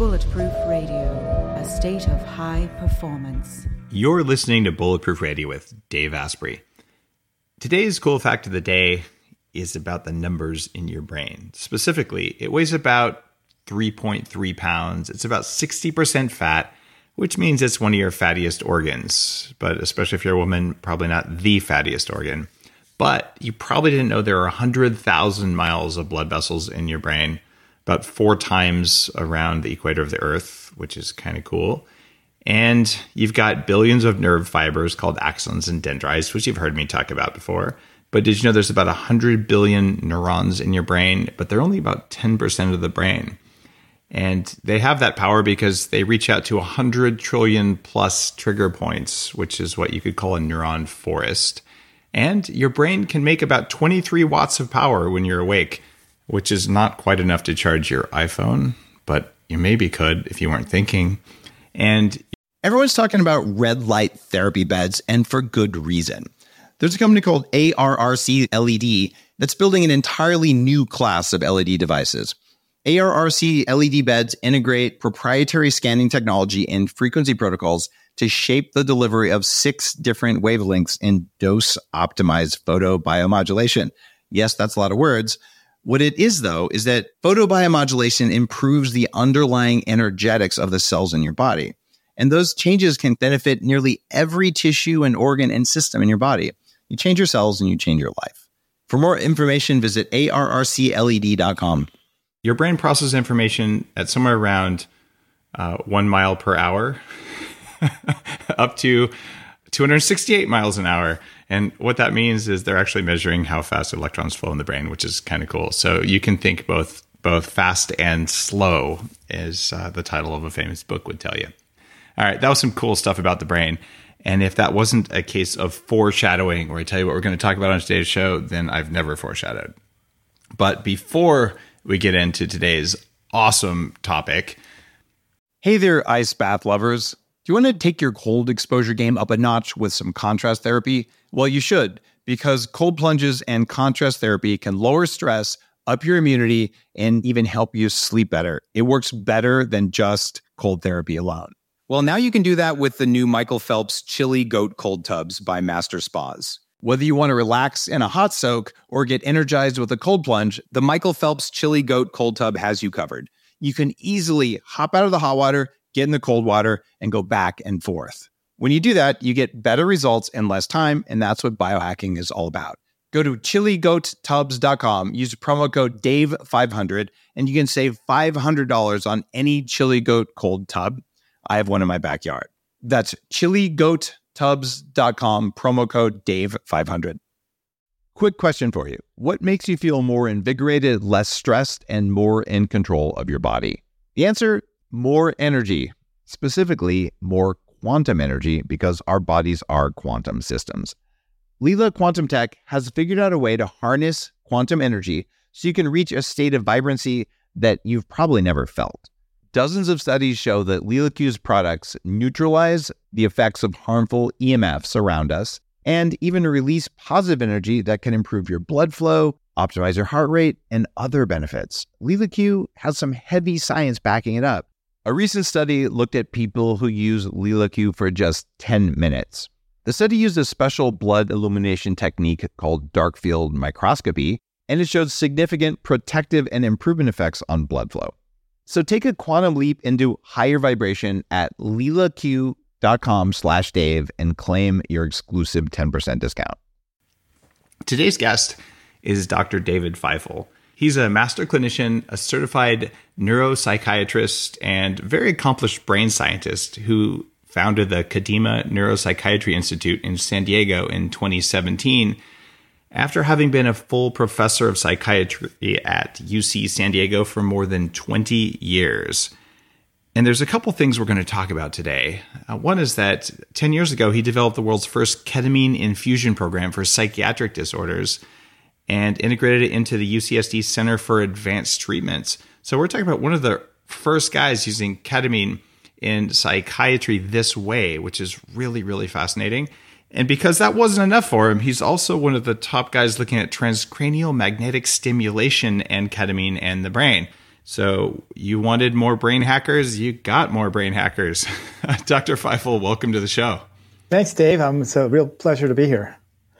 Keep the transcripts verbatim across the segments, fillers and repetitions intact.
Bulletproof Radio, a state of high performance. You're listening to Bulletproof Radio with Dave Asprey. Today's cool fact of the day is about the numbers in your brain. Specifically, it weighs about three point three pounds. It's about sixty percent fat, which means it's one of your fattiest organs. But especially if you're a woman, probably not the fattiest organ. But you probably didn't know there are one hundred thousand miles of blood vessels in your brain, about four times around the equator of the Earth, which is kind of cool. And you've got billions of nerve fibers called axons and dendrites, which you've heard me talk about before. But did you know there's about one hundred billion neurons in your brain, but they're only about ten percent of the brain. And they have that power because they reach out to one hundred trillion plus trigger points, which is what you could call a neuron forest. And your brain can make about twenty-three watts of power when you're awake, which is not quite enough to charge your iPhone, but you maybe could if you weren't thinking. And everyone's talking about red light therapy beds, and for good reason. There's a company called A R R C L E D that's building an entirely new class of L E D devices. A R R C L E D beds integrate proprietary scanning technology and frequency protocols to shape the delivery of six different wavelengths in dose-optimized photobiomodulation. Yes, that's a lot of words. What it is, though, is that photobiomodulation improves the underlying energetics of the cells in your body. And those changes can benefit nearly every tissue and organ and system in your body. You change your cells and you change your life. For more information, visit A R R C L E D dot com. Your brain processes information at somewhere around uh, one mile per hour up to two hundred sixty-eight miles an hour. And what that means is they're actually measuring how fast electrons flow in the brain, which is kind of cool. So you can think both both fast and slow, as uh, the title of a famous book would tell you. All right, that was some cool stuff about the brain. And if that wasn't a case of foreshadowing, where I tell you what we're going to talk about on today's show, then I've never foreshadowed. But before we get into today's awesome topic. Hey there, ice bath lovers. Do you want to take your cold exposure game up a notch with some contrast therapy? Well, you should, because cold plunges and contrast therapy can lower stress, up your immunity, and even help you sleep better. It works better than just cold therapy alone. Well, now you can do that with the new Michael Phelps Chili Goat Cold Tubs by Master Spas. Whether you want to relax in a hot soak or get energized with a cold plunge, the Michael Phelps Chili Goat Cold Tub has you covered. You can easily hop out of the hot water, get in the cold water, and go back and forth. When you do that, you get better results in less time, and that's what biohacking is all about. Go to chili goat tubs dot com, use promo code Dave five hundred, and you can save five hundred dollars on any Chili Goat cold tub. I have one in my backyard. That's chili goat tubs dot com, promo code Dave five hundred. Quick question for you. What makes you feel more invigorated, less stressed, and more in control of your body? The answer, more energy. Specifically, more quantum energy, because our bodies are quantum systems. Lila Quantum Tech has figured out a way to harness quantum energy so you can reach a state of vibrancy that you've probably never felt. Dozens of studies show that LilaQ's products neutralize the effects of harmful E M Fs around us and even release positive energy that can improve your blood flow, optimize your heart rate, and other benefits. LilaQ has some heavy science backing it up. A recent study looked at people who use LilaQ for just ten minutes. The study used a special blood illumination technique called dark field microscopy, and it showed significant protective and improvement effects on blood flow. So take a quantum leap into higher vibration at lilaq dot com slash Dave and claim your exclusive ten percent discount. Today's guest is Doctor David Feifel. He's a master clinician, a certified neuropsychiatrist, and very accomplished brain scientist who founded the Kadima Neuropsychiatry Institute in San Diego in twenty seventeen. After having been a full professor of psychiatry at U C San Diego for more than twenty years. And there's a couple things we're going to talk about today. Uh, one is that ten years ago, he developed the world's first ketamine infusion program for psychiatric disorders and integrated it into the U C S D Center for Advanced Treatments. So we're talking about one of the first guys using ketamine in psychiatry this way, which is really, really fascinating. And because that wasn't enough for him, he's also one of the top guys looking at transcranial magnetic stimulation and ketamine and the brain. So you wanted more brain hackers, you got more brain hackers. Doctor Feifel, welcome to the show. Thanks, Dave. Um, it's a real pleasure to be here.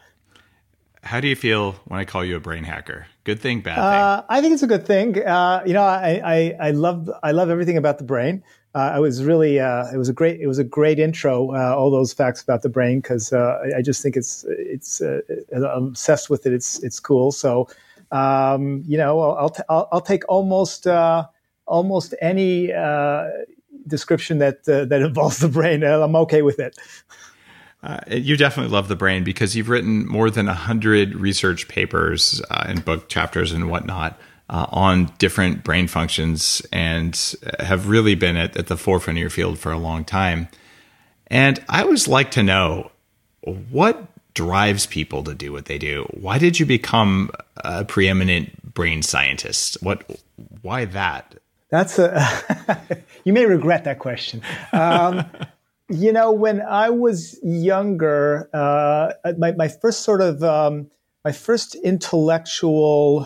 How do you feel when I call you a brain hacker? Good thing, bad thing? Uh, I think it's a good thing. Uh, you know, I, I, I love I love everything about the brain. Uh, I was really uh, it was a great it was a great intro. Uh, all those facts about the brain, because uh, I, I just think it's it's uh, I'm obsessed with it. It's it's cool. So um, you know, I'll I'll, t- I'll, I'll take almost uh, almost any uh, description that uh, that involves the brain. I'm okay with it. Uh, you definitely love the brain because you've written more than one hundred research papers uh, and book chapters and whatnot uh, on different brain functions and have really been at, at the forefront of your field for a long time. And I always like to know, what drives people to do what they do? Why did you become a preeminent brain scientist? What? Why that? That's a you may regret that question. Um, You know, when I was younger, uh, my, my first sort of, um, my first intellectual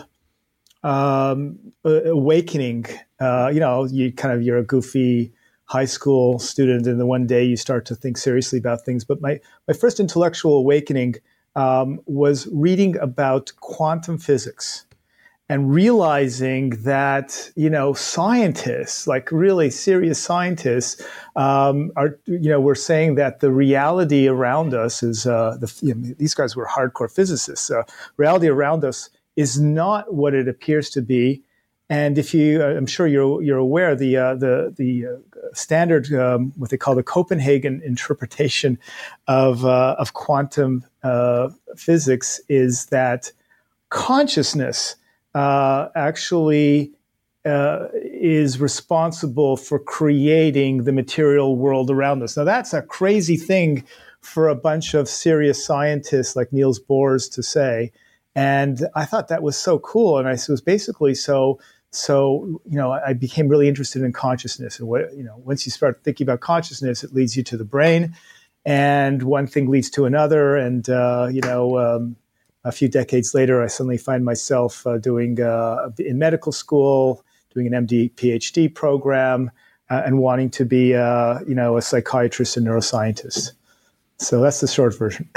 um, awakening, uh, you know, you kind of, you're a goofy high school student and then one day you start to think seriously about things. But my, my first intellectual awakening um, was reading about quantum physics. And realizing that, you know, scientists, like really serious scientists, um, are, you know, we're saying that the reality around us is, uh, the, you know, these guys were hardcore physicists. Uh, reality around us is not what it appears to be. And if you, I'm sure you're you're aware, the uh, the the uh, standard, um, what they call the Copenhagen interpretation of uh, of quantum uh, physics is that consciousness Uh, actually uh, is responsible for creating the material world around us. Now, that's a crazy thing for a bunch of serious scientists like Niels Bohr to say. And I thought that was so cool. And I was basically so, so, you know, I became really interested in consciousness. And what, you know, once you start thinking about consciousness, it leads you to the brain. And one thing leads to another. And, uh, you know, um, a few decades later, I suddenly find myself uh, doing uh, in medical school, doing an M D, PhD program, uh, and wanting to be, uh, you know, a psychiatrist and neuroscientist. So that's the short version.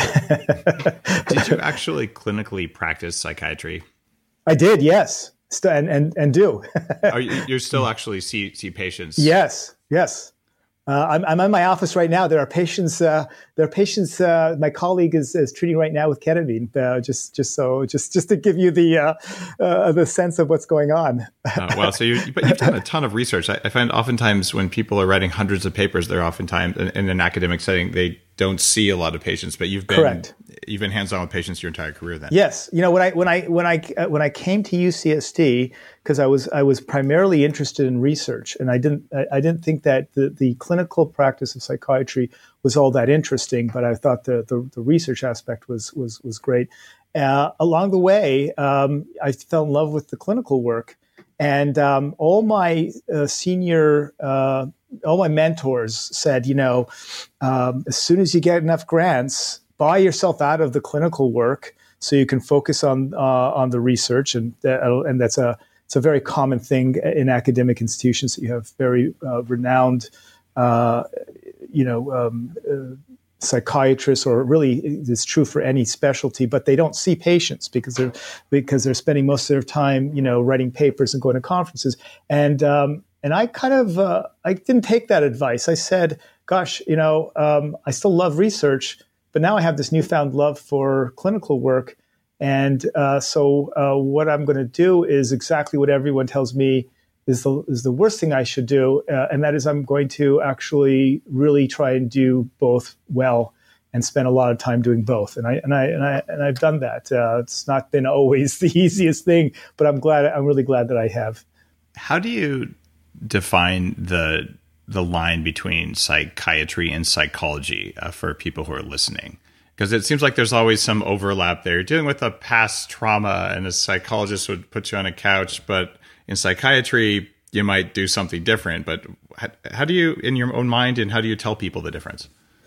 Did you actually clinically practice psychiatry? I did, yes, St- and and and do. Are you you're still actually see see patients? Yes, yes. Uh, I'm, I'm in my office right now. There are patients. Uh, there are patients. Uh, my colleague is, is treating right now with ketamine. Uh, just, just so, just, just to give you the uh, uh, the sense of what's going on. uh, well, so you, but you've done a ton of research. I, I find oftentimes when people are writing hundreds of papers, they're oftentimes in, in an academic setting, they don't see a lot of patients. But you've been Correct. You've been hands on with patients your entire career. Then, yes. You know, when I when I when I uh, when I came to U C S D, because I was I was primarily interested in research, and I didn't I, I didn't think that the, the clinical practice of psychiatry was all that interesting, but I thought the the, the research aspect was was was great. Uh, along the way, um, I fell in love with the clinical work, and um, all my uh, senior uh, all my mentors said, you know, um, as soon as you get enough grants, buy yourself out of the clinical work so you can focus on uh, on the research, and uh, and that's a it's a very common thing in academic institutions that you have very uh, renowned, uh, you know, um, uh, psychiatrists, or really it's true for any specialty, but they don't see patients because they're because they're spending most of their time, you know, writing papers and going to conferences. And um, and I kind of uh, I didn't take that advice. I said, gosh, you know, um, I still love research, but now I have this newfound love for clinical work. And uh, so uh, what I'm going to do is exactly what everyone tells me is the is the worst thing I should do, uh, and that is I'm going to actually really try and do both well and spend a lot of time doing both. And I and I and I and I've done that. Uh, it's not been always the easiest thing, but I'm glad. I'm really glad that I have. How do you define the the line between psychiatry and psychology uh, for people who are listening? Because it seems like there's always some overlap there. You're dealing with a past trauma, and a psychologist would put you on a couch, but in psychiatry, you might do something different. But how, how do you, in your own mind, and how do you tell people the difference?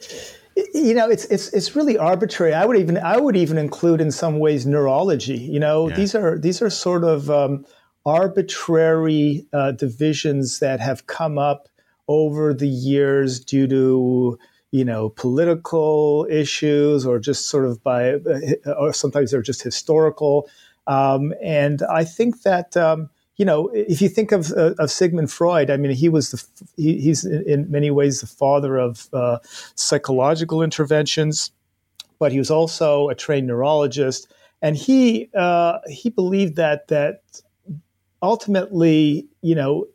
You know, it's it's it's really arbitrary. I would even I would even include in some ways neurology. You know, yeah. these are these are sort of um, arbitrary uh, divisions that have come up over the years due to, you know, political issues or just sort of by, or sometimes they're just historical. Um, and I think that, um, you know, if you think of, uh, of Sigmund Freud, I mean, he was the, he, he's in many ways the father of uh, psychological interventions, but he was also a trained neurologist. And he, uh, he believed that, that ultimately, you know,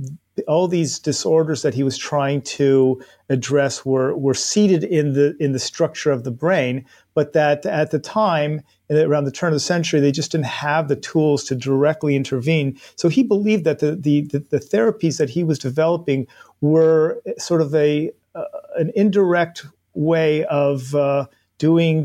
all these disorders that he was trying to address were were seated in the in the structure of the brain, but that at the time, around the turn of the century, they just didn't have the tools to directly intervene. So he believed that the the the, the therapies that he was developing were sort of a uh, an indirect way of uh, doing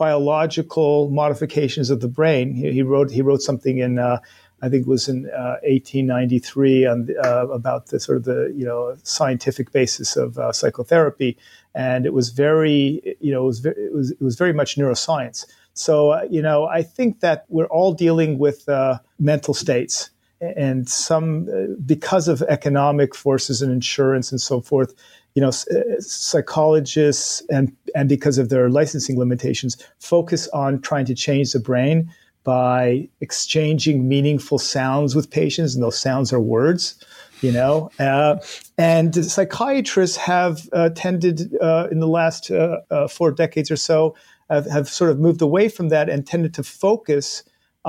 biological modifications of the brain. He, he wrote he wrote something in. Uh, I think it was in uh, eighteen ninety-three on uh, about the sort of the you know scientific basis of uh, psychotherapy, and it was very you know it was very, it was it was very much neuroscience. So uh, you know I think that we're all dealing with uh, mental states, and some uh, because of economic forces and insurance and so forth. You know, psychologists and and because of their licensing limitations, focus on trying to change the brain by exchanging meaningful sounds with patients, and those sounds are words, you know. Uh, and psychiatrists have uh, tended, uh, in the last uh, uh, four decades or so, have, have sort of moved away from that and tended to focus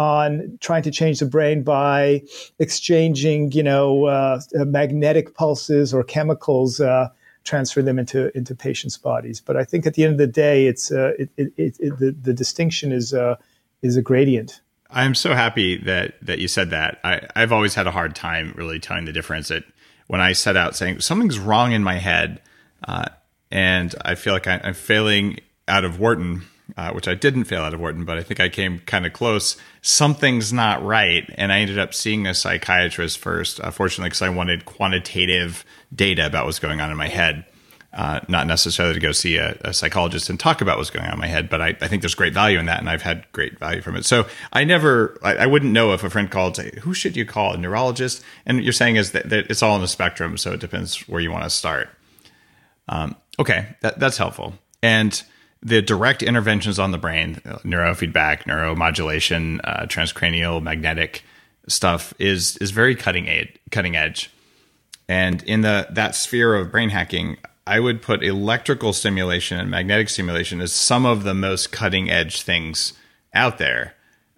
on trying to change the brain by exchanging, you know, uh, magnetic pulses or chemicals, uh, transfer them into into patients' bodies. But I think at the end of the day, it's uh, it, it, it, it, the the distinction is. Uh, is a gradient. I'm so happy that that you said that. I, I've always had a hard time really telling the difference. That when I set out saying something's wrong in my head, uh, and I feel like I, I'm failing out of Wharton, uh, which I didn't fail out of Wharton, but I think I came kind of close. Something's not right, and I ended up seeing a psychiatrist first, uh, fortunately, because I wanted quantitative data about what's going on in my head. Uh, not necessarily to go see a, a psychologist and talk about what's going on in my head, but I, I think there's great value in that, and I've had great value from it. So I never, I, I wouldn't know if a friend called, say, who should you call, a neurologist? And you're saying is that, that it's all on the spectrum, so it depends where you want to start. Um, okay, that, that's helpful. And the direct interventions on the brain, neurofeedback, neuromodulation, uh, transcranial, magnetic stuff is is very cutting edge, cutting edge. And in the that sphere of brain hacking, I would put electrical stimulation and magnetic stimulation as some of the most cutting edge things out there.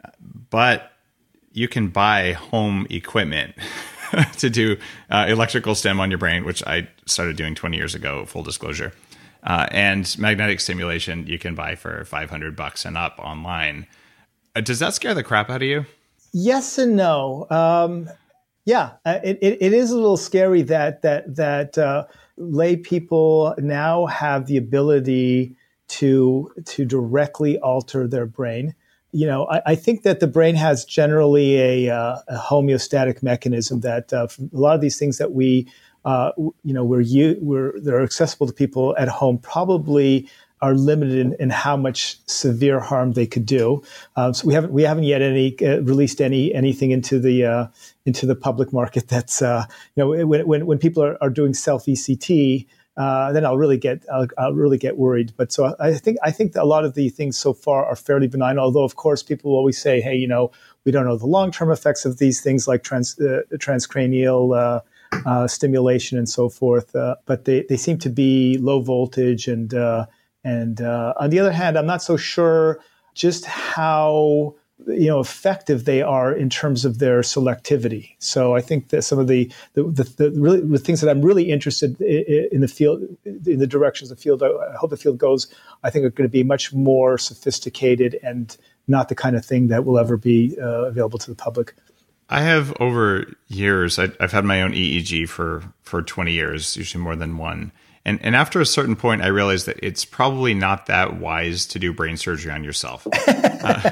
But you can buy home equipment to do uh, electrical stim on your brain, which I started doing twenty years ago, full disclosure. Uh, and magnetic stimulation you can buy for five hundred bucks and up online. Uh, does that scare the crap out of you? Yes and no. Um, yeah, it, it, it is a little scary that that that uh, lay people now have the ability to to directly alter their brain. You know, I, I think that the brain has generally a, uh, a homeostatic mechanism that uh, a lot of these things that we, uh, you know, we're, we're they're accessible to people at home probably are limited in, in how much severe harm they could do. Um, so we haven't we haven't yet any uh, released any anything into the uh, into the public market that's uh, you know when when when people are, are doing self E C T. Uh, then I'll really get I'll, I'll really get worried. But so I think I think that a lot of the things so far are fairly benign. Although of course people will always say, hey, you know, we don't know the long term effects of these things like trans, uh, transcranial uh, uh, stimulation and so forth. Uh, but they, they seem to be low voltage and uh, and uh, on the other hand, I'm not so sure just how you know effective they are in terms of their selectivity. So I think that some of the the, the, the really the things that I'm really interested in, in the field, in the directions the field, I hope the field goes, I think are going to be much more sophisticated and not the kind of thing that will ever be uh, available to the public. I have over years, I, I've had my own E E G for for twenty years, usually more than one. And and after a certain point, I realized that it's probably not that wise to do brain surgery on yourself. uh,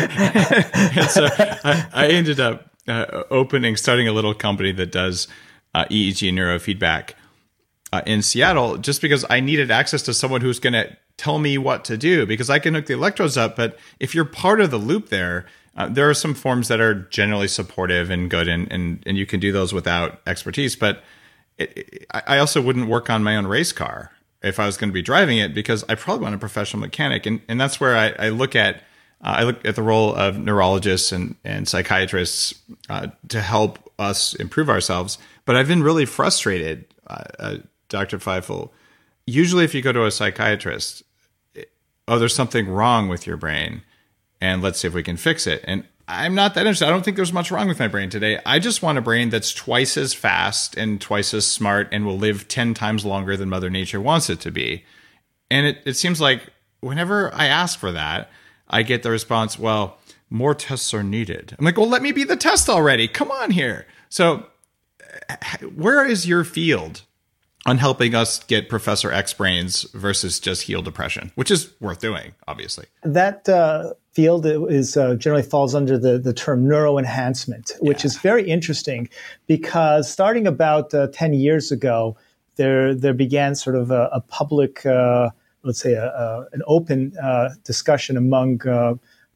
and so I, I ended up uh, opening, starting a little company that does uh, E E G and neurofeedback uh, in Seattle, just because I needed access to someone who's going to tell me what to do, because I can hook the electrodes up. But if you're part of the loop there, Uh, there are some forms that are generally supportive and good, and and, and you can do those without expertise. But it, it, I also wouldn't work on my own race car if I was going to be driving it, because I probably want a professional mechanic. And and that's where I, I look at uh, I look at the role of neurologists and and psychiatrists uh, to help us improve ourselves. But I've been really frustrated, uh, uh, Doctor Feifel. Usually, if you go to a psychiatrist, oh, there's something wrong with your brain, and let's see if we can fix it. And I'm not that interested. I don't think there's much wrong with my brain today. I just want a brain that's twice as fast and twice as smart and will live ten times longer than Mother Nature wants it to be. And it, it seems like whenever I ask for that, I get the response, well, more tests are needed. I'm like, well, let me be the test already. Come on here. So where is your field on helping us get Professor X brains versus just heal depression, which is worth doing, obviously? That uh, field is uh, generally falls under the, the term neuroenhancement, which yeah. is very interesting because starting about uh, ten years ago, there there began sort of a, a public, uh, let's say, a, a, an open uh, discussion among uh,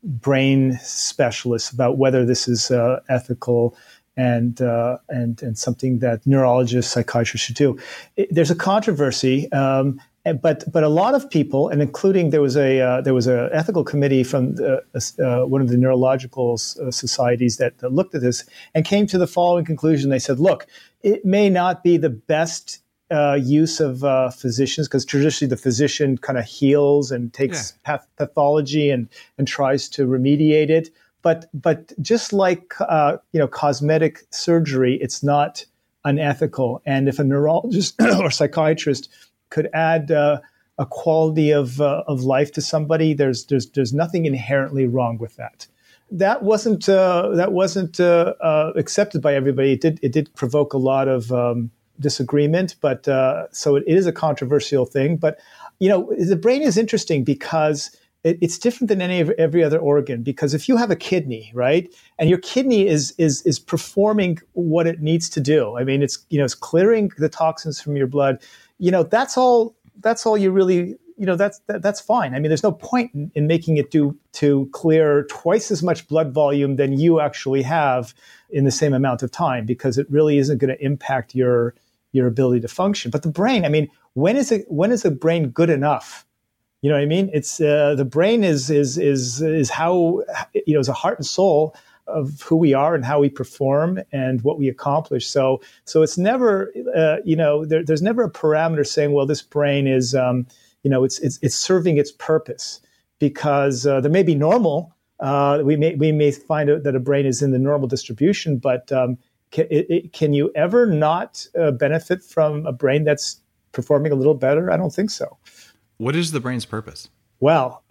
brain specialists about whether this is uh, ethical and uh, and and something that neurologists, psychiatrists should do. It, there's a controversy, um, but but a lot of people, and including there was a uh, there was an ethical committee from the, uh, one of the neurological uh, societies that, that looked at this and came to the following conclusion. They said, look, it may not be the best uh, use of uh, physicians, because traditionally the physician kind of heals and takes yeah. path- pathology and and tries to remediate it. But but just like uh, you know, cosmetic surgery, it's not unethical. And if a neurologist or psychiatrist could add uh, a quality of uh, of life to somebody, there's there's there's nothing inherently wrong with that. That wasn't uh, that wasn't uh, uh, accepted by everybody. It did it did provoke a lot of um, disagreement. But uh, so it is a controversial thing. But you know, the brain is interesting because it's different than any of every other organ, because if you have a kidney, right, and your kidney is is is performing what it needs to do, I mean, it's you know it's clearing the toxins from your blood, you know, that's all that's all you really you know that's that, that's fine. I mean, there's no point in, in making it do to clear twice as much blood volume than you actually have in the same amount of time, because it really isn't going to impact your your ability to function. But the brain, I mean, when is it when is a brain good enough? You know what I mean? It's uh, the brain is is is is how you know is a heart and soul of who we are and how we perform and what we accomplish. So so it's never uh, you know there, there's never a parameter saying, well, this brain is um, you know it's it's it's serving its purpose, because uh, there may be normal. Uh, we may we may find out that a brain is in the normal distribution, but um, can, it, it, can you ever not uh, benefit from a brain that's performing a little better? I don't think so. What is the brain's purpose? Well,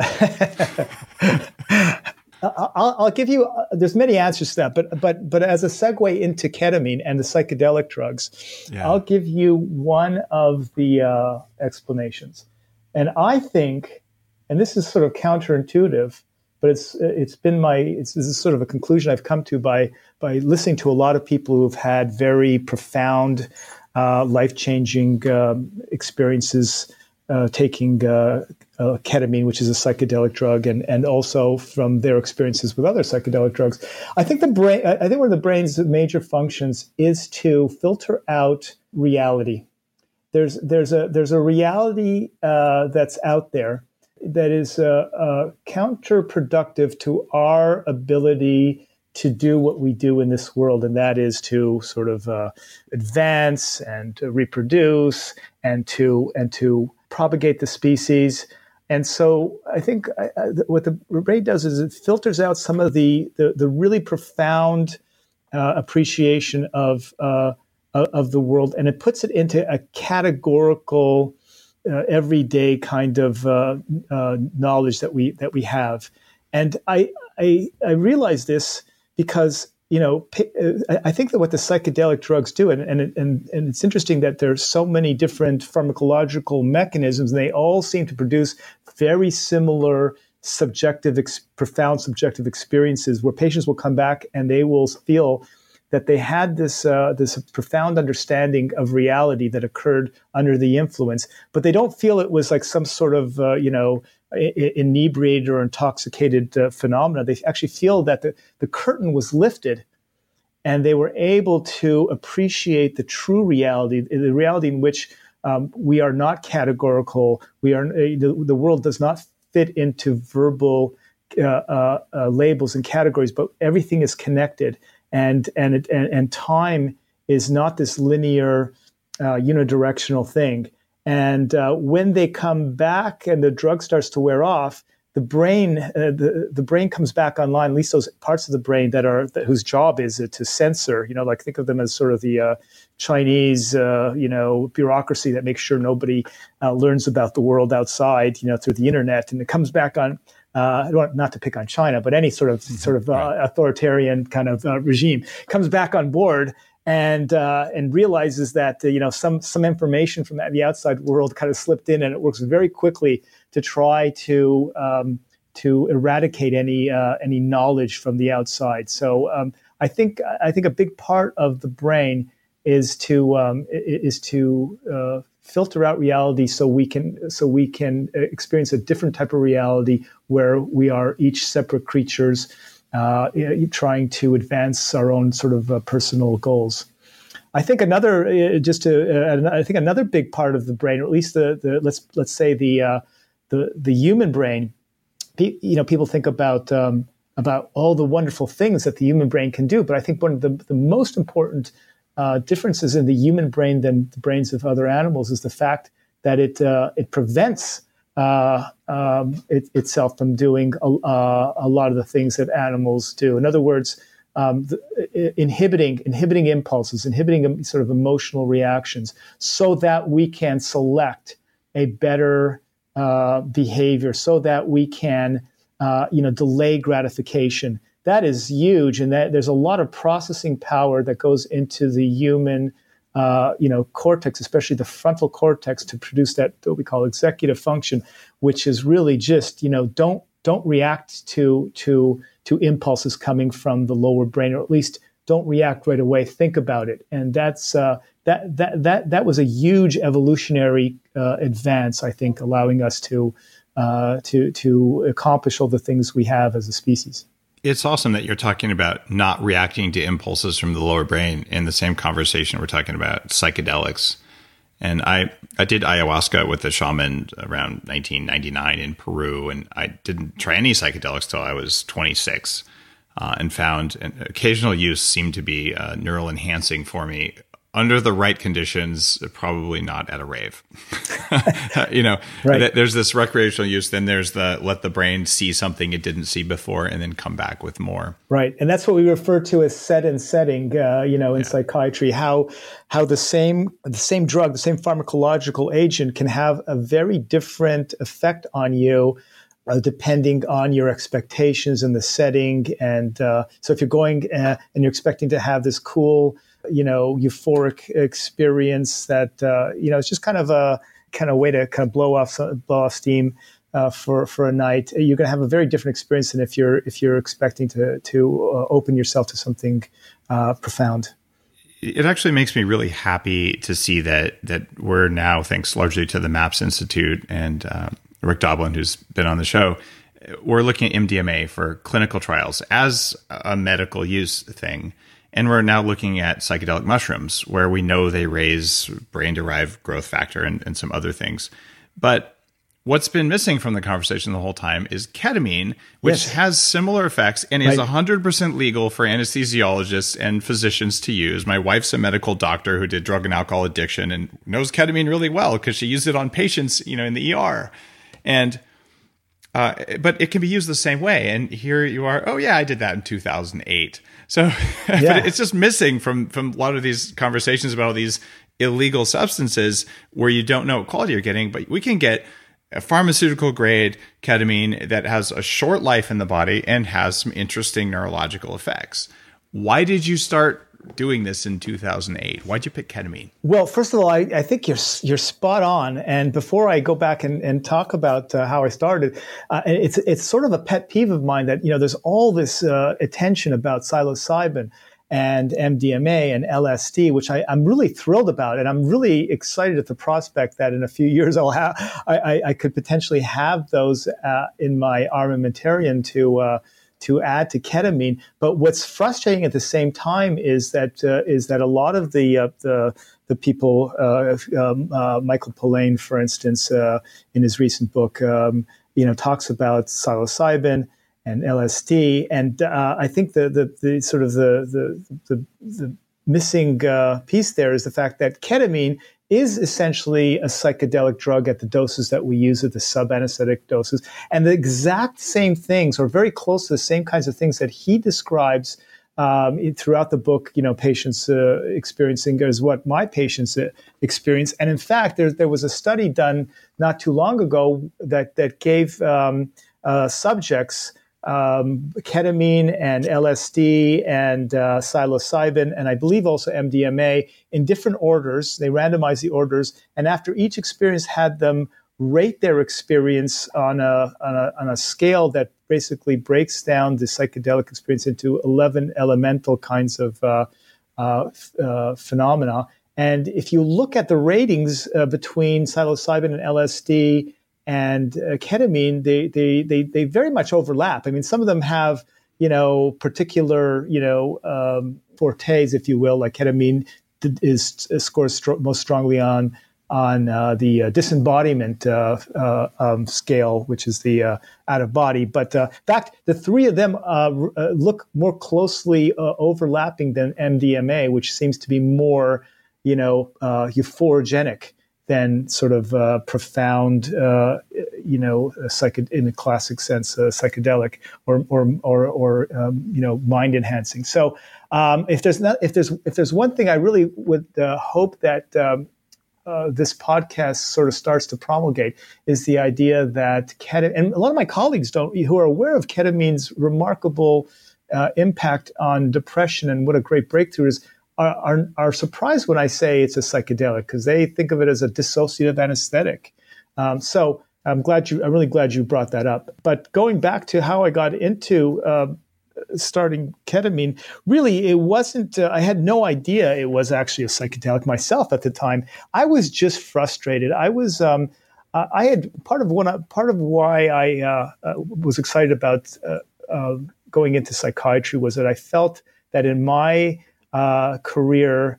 I'll, I'll give you. Uh, there's many answers to that, but but but as a segue into ketamine and the psychedelic drugs, yeah. I'll give you one of the uh, explanations. And I think, and this is sort of counterintuitive, but it's it's been my it's, this is sort of a conclusion I've come to by by listening to a lot of people who've had very profound, uh, life-changing um, experiences. Uh, taking uh, uh, ketamine, which is a psychedelic drug, and and also from their experiences with other psychedelic drugs. I think the brain. I think one of the brain's major functions is to filter out reality. There's there's a there's a reality uh, that's out there that is uh, uh, counterproductive to our ability to do what we do in this world, and that is to sort of uh, advance and to reproduce and to and to propagate the species. And so I think I, I, what the brain does is it filters out some of the the, the really profound uh, appreciation of uh, of the world, and it puts it into a categorical, uh, everyday kind of uh, uh, knowledge that we that we have. And I I, I realize this because, you know, I think that what the psychedelic drugs do, and, and, and, and it's interesting that there's so many different pharmacological mechanisms, and they all seem to produce very similar subjective, ex- profound subjective experiences where patients will come back and they will feel that they had this uh, this profound understanding of reality that occurred under the influence, but they don't feel it was like some sort of, uh, you know, inebriated or intoxicated uh, phenomena. They actually feel that the, the curtain was lifted and they were able to appreciate the true reality, the reality in which um, we are not categorical. We are uh, the, the world does not fit into verbal uh, uh, uh, labels and categories, but everything is connected, and and it, and, and time is not this linear, uh, unidirectional thing. And uh, when they come back and the drug starts to wear off, the brain uh, the the brain comes back online. At least those parts of the brain that are that, whose job is uh, to censor. You know, like think of them as sort of the uh, Chinese, uh, you know, bureaucracy that makes sure nobody uh, learns about the world outside, you know, through the internet. And it comes back on. Uh, not to pick on China, but any sort of mm-hmm. sort of uh, right. authoritarian kind of uh, regime comes back on board. And uh, and realizes that uh, you know some some information from the outside world kind of slipped in, and it works very quickly to try to um, to eradicate any uh, any knowledge from the outside. So um, I think I think a big part of the brain is to um, is to uh, filter out reality, so we can so we can experience a different type of reality where we are each separate creatures. Uh, trying to advance our own sort of uh, personal goals. I think another, uh, just to, uh, I think another big part of the brain, or at least the, the let's let's say the uh, the the human brain. Pe- you know, people think about um, about all the wonderful things that the human brain can do, but I think one of the the most important uh, differences in the human brain than the brains of other animals is the fact that it uh, it prevents. Uh, um, it, itself from doing a, uh, a lot of the things that animals do. In other words, um, the, inhibiting inhibiting impulses, inhibiting um, sort of emotional reactions, so that we can select a better uh, behavior, so that we can, uh, you know, delay gratification. That is huge, and that there's a lot of processing power that goes into the human. Uh, you know, cortex, especially the frontal cortex, to produce that what we call executive function, which is really just, you know, don't don't react to to to impulses coming from the lower brain, or at least don't react right away. Think about it, and that's uh, that that that that was a huge evolutionary uh, advance, I think, allowing us to uh, to to accomplish all the things we have as a species. It's awesome that you're talking about not reacting to impulses from the lower brain in the same conversation we're talking about psychedelics. And I, I did ayahuasca with a shaman around nineteen ninety-nine in Peru, and I didn't try any psychedelics till I was twenty-six, uh, and found an occasional use seemed to be uh, neural enhancing for me. Under the right conditions, probably not at a rave. you know, right. There's this recreational use. Then there's the let the brain see something it didn't see before, and then come back with more. Right, and that's what we refer to as set and setting. Uh, you know, in yeah. psychiatry, how how the same the same drug, the same pharmacological agent, can have a very different effect on you. Uh, depending on your expectations and the setting. And uh, so if you're going uh, and you're expecting to have this cool, you know, euphoric experience that, uh, you know, it's just kind of a kind of way to kind of blow off, blow off steam uh, for, for a night, you're going to have a very different experience than if you're, if you're expecting to, to uh, open yourself to something uh, profound. It actually makes me really happy to see that, that we're now, thanks largely to the MAPS Institute and, uh, Rick Doblin, who's been on the show, we're looking at M D M A for clinical trials as a medical use thing. And we're now looking at psychedelic mushrooms, where we know they raise brain-derived growth factor and, and some other things. But what's been missing from the conversation the whole time is ketamine, which yes. has similar effects and is right. one hundred percent legal for anesthesiologists and physicians to use. My wife's a medical doctor who did drug and alcohol addiction and knows ketamine really well because she used it on patients, you know, in the E R. And, uh, but it can be used the same way. And here you are. Oh yeah, I did that in two thousand eight. So, yeah. but it's just missing from, from a lot of these conversations about all these illegal substances where you don't know what quality you're getting, but we can get a pharmaceutical grade ketamine that has a short life in the body and has some interesting neurological effects. Why did you start doing this in two thousand eight? Why'd you pick ketamine? Well, first of all, I, I think you're you're spot on. And before I go back and, and talk about uh, how I started, uh, it's it's sort of a pet peeve of mine that, you know, there's all this uh, attention about psilocybin. and M D M A and L S D, which I, I'm really thrilled about. And I'm really excited at the prospect that in a few years I'll have, I, I, I could potentially have those uh, in my armamentarium to uh, to add to ketamine. But what's frustrating at the same time is that uh, is that a lot of the uh, the the people, uh, um, uh, Michael Pollan, for instance, uh, in his recent book, um, you know, talks about psilocybin and L S D, and uh, I think the, the the sort of the the the, the missing uh, piece there is the fact that ketamine is essentially a psychedelic drug at the doses that we use at the sub-anesthetic doses, and the exact same things, or very close to the same kinds of things that he describes um, throughout the book. You know, patients uh, experiencing is what my patients uh, experience, and in fact, there there was a study done not too long ago that that gave um, uh, subjects Um, ketamine and L S D and uh, psilocybin, and I believe also M D M A in different orders. They randomized the orders, and after each experience had them rate their experience on a, on a, on a scale that basically breaks down the psychedelic experience into eleven elemental kinds of uh, uh, uh, phenomena. And if you look at the ratings uh, between psilocybin and L S D and uh, ketamine, they, they they they very much overlap. I mean, some of them have, you know, particular, you know, um, fortes, if you will. Like ketamine is, is scores stro- most strongly on on uh, the uh, disembodiment uh, uh, um, scale, which is the uh, out of body. But uh, in fact, the three of them uh, uh, look more closely uh, overlapping than M D M A, which seems to be more, you know, uh, euphorogenic than sort of uh, profound, uh, you know, psych- in the classic sense, uh, psychedelic or or or, or um, you know, mind enhancing. So, um, if there's not, if there's if there's one thing I really would uh, hope that um, uh, this podcast sort of starts to promulgate is the idea that ketamine, and a lot of my colleagues don't, who are aware of ketamine's remarkable uh, impact on depression and what a great breakthrough is, Are, are, are surprised when I say it's a psychedelic, because they think of it as a dissociative anesthetic. Um, so I'm glad you. I'm really glad you brought that up. But going back to how I got into uh, starting ketamine, really it wasn't. Uh, I had no idea it was actually a psychedelic myself at the time. I was just frustrated. I was. Um, uh, I had part of one. Part of why I uh, uh, was excited about uh, uh, going into psychiatry was that I felt that in my Uh, career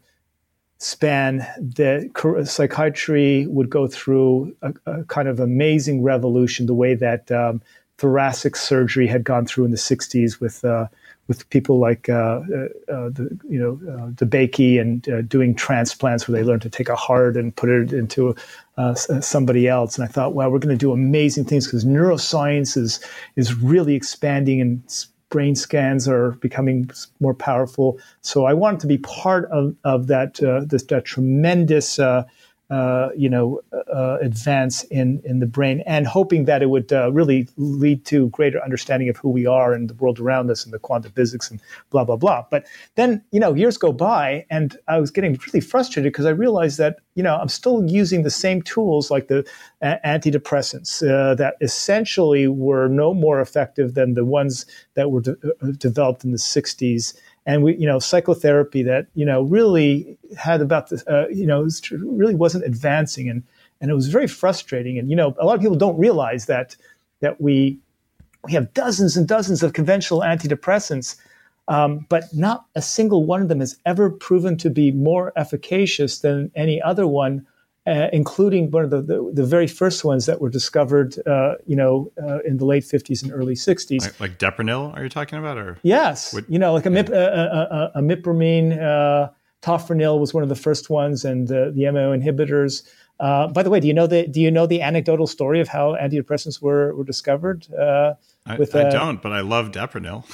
span, that psychiatry would go through a, a kind of amazing revolution, the way that um, thoracic surgery had gone through in the sixties with uh, with people like uh, uh, uh, the, you know uh, DeBakey and uh, doing transplants where they learned to take a heart and put it into uh, somebody else. And I thought, wow, we're going to do amazing things because neuroscience is is really expanding and brain scans are becoming more powerful. So I wanted to be part of, of that, uh, this, that tremendous, uh, uh, you know, uh, advance in, in the brain, and hoping that it would uh, really lead to greater understanding of who we are and the world around us and the quantum physics and blah, blah, blah. But then, you know, years go by and I was getting really frustrated because I realized that, you know, I'm still using the same tools like the uh, antidepressants uh, that essentially were no more effective than the ones that were de- developed in the sixties. And we, you know, psychotherapy that, you know, really had about the, uh, you know, really wasn't advancing, and and it was very frustrating. And you know, a lot of people don't realize that that we we have dozens and dozens of conventional antidepressants, um, but not a single one of them has ever proven to be more efficacious than any other one, uh, including one of the, the the very first ones that were discovered, uh, you know, uh, in the late fifties and early sixties. Like, like Deprenyl, are you talking about? Or yes, what, you know, like a, yeah. mip, uh, uh, uh, imipramine, uh, tofranil was one of the first ones, and uh, the M A O inhibitors. Uh, by the way, do you know the do you know the anecdotal story of how antidepressants were were discovered? Uh, I, with, I uh, don't, but I love Deprenyl.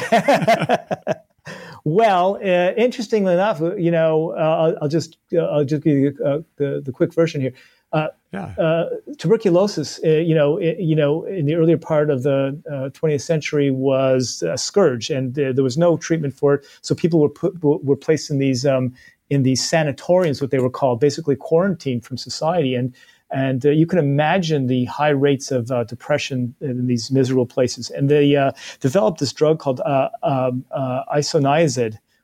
Well, uh, interestingly enough, you know, uh, I'll, I'll just uh, I'll just give you uh, the the quick version here. Uh, yeah. uh, tuberculosis, uh, you know, it, you know, in the earlier part of the uh, twentieth century was a scourge, and uh, there was no treatment for it. So people were put were placed in these um, in these sanatoriums, what they were called, basically quarantined from society, and and uh, you can imagine the high rates of uh, depression in these miserable places. And they uh, developed this drug called uh, um, uh, isoniazid,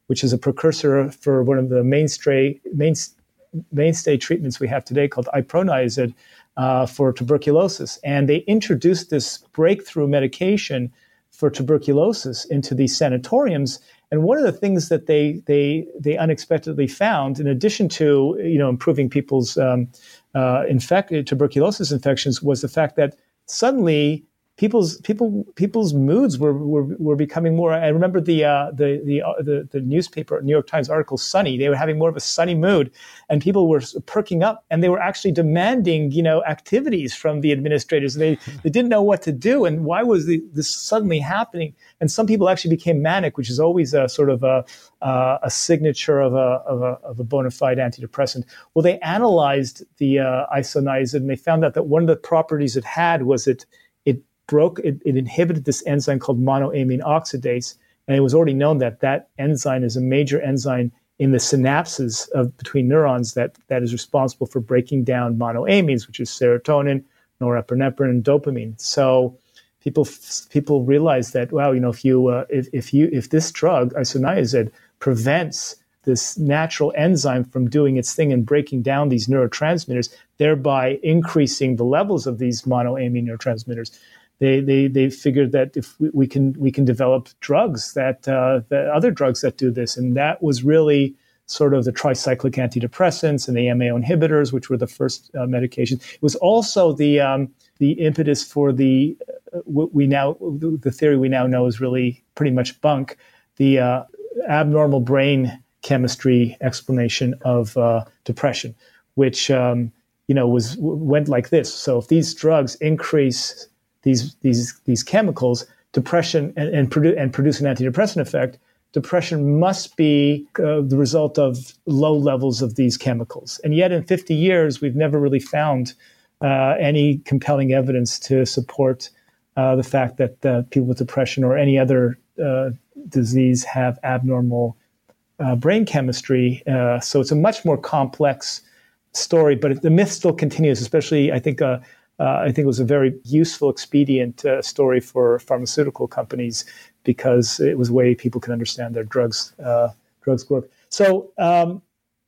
which is a precursor for one of the mainstay main, mainstay treatments we have today called iproniazid uh, for tuberculosis. And they introduced this breakthrough medication for tuberculosis into these sanatoriums. And one of the things that they they they unexpectedly found, in addition to you know improving people's um, uh, infect tuberculosis infections, was the fact that suddenly people's people people's moods were were, were becoming more. I remember the uh, the the, uh, the the newspaper New York Times article "Sunny." They were having more of a sunny mood, and people were perking up, and they were actually demanding you know activities from the administrators. They they didn't know what to do, and why was the, this suddenly happening? And some people actually became manic, which is always a sort of a uh, a signature of a, of a of a bona fide antidepressant. Well, they analyzed the uh, isoniazid, and they found out that one of the properties it had was it it broke it, it inhibited this enzyme called monoamine oxidase, and it was already known that that enzyme is a major enzyme in the synapses of between neurons that that is responsible for breaking down monoamines, which is serotonin, norepinephrine, and dopamine. So people people realize that wow, you know, if you uh, if if you if this drug isoniazid prevents this natural enzyme from doing its thing and breaking down these neurotransmitters, thereby increasing the levels of these monoamine neurotransmitters, they they they figured that if we, we can we can develop drugs that uh, that other drugs that do this, and that was really sort of the tricyclic antidepressants and the M A O inhibitors, which were the first uh, medications. It was also the um, the impetus for the uh, we now the theory we now know is really pretty much bunk, the uh, abnormal brain chemistry explanation of uh, depression, which um, you know was went like this. So if these drugs increase these these these chemicals, depression and and, produ- and produce an antidepressant effect, depression must be uh, the result of low levels of these chemicals. And yet in fifty years, we've never really found uh, any compelling evidence to support uh, the fact that uh, people with depression or any other uh, disease have abnormal uh, brain chemistry. Uh, so it's a much more complex story, but the myth still continues, especially I think uh, uh, I think it was a very useful, expedient uh, story for pharmaceutical companies, because it was a way people can understand their drugs uh, drugs work. So um,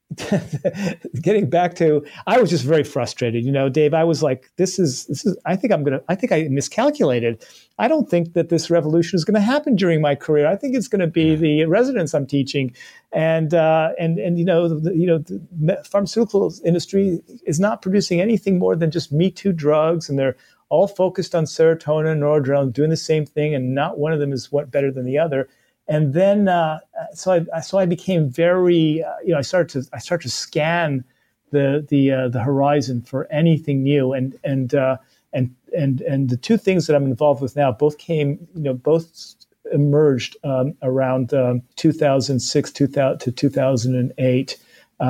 getting back to, I was just very frustrated. You know, Dave, I was like, this is, this is, I think I'm going to, I think I miscalculated. I don't think that this revolution is going to happen during my career. I think it's going to be the residents I'm teaching. And, uh, and, and, you know, the, you know, the pharmaceutical industry is not producing anything more than just Me Too drugs. And they're all focused on serotonin, noradrenaline, doing the same thing. And not one of them is what better than the other. And then, uh, so I so I became very, uh, you know, I started to I started to scan the the uh, the horizon for anything new, and and uh, and and and the two things that I'm involved with now both came, you know, both emerged um, around um, two thousand six two thousand to two thousand eight.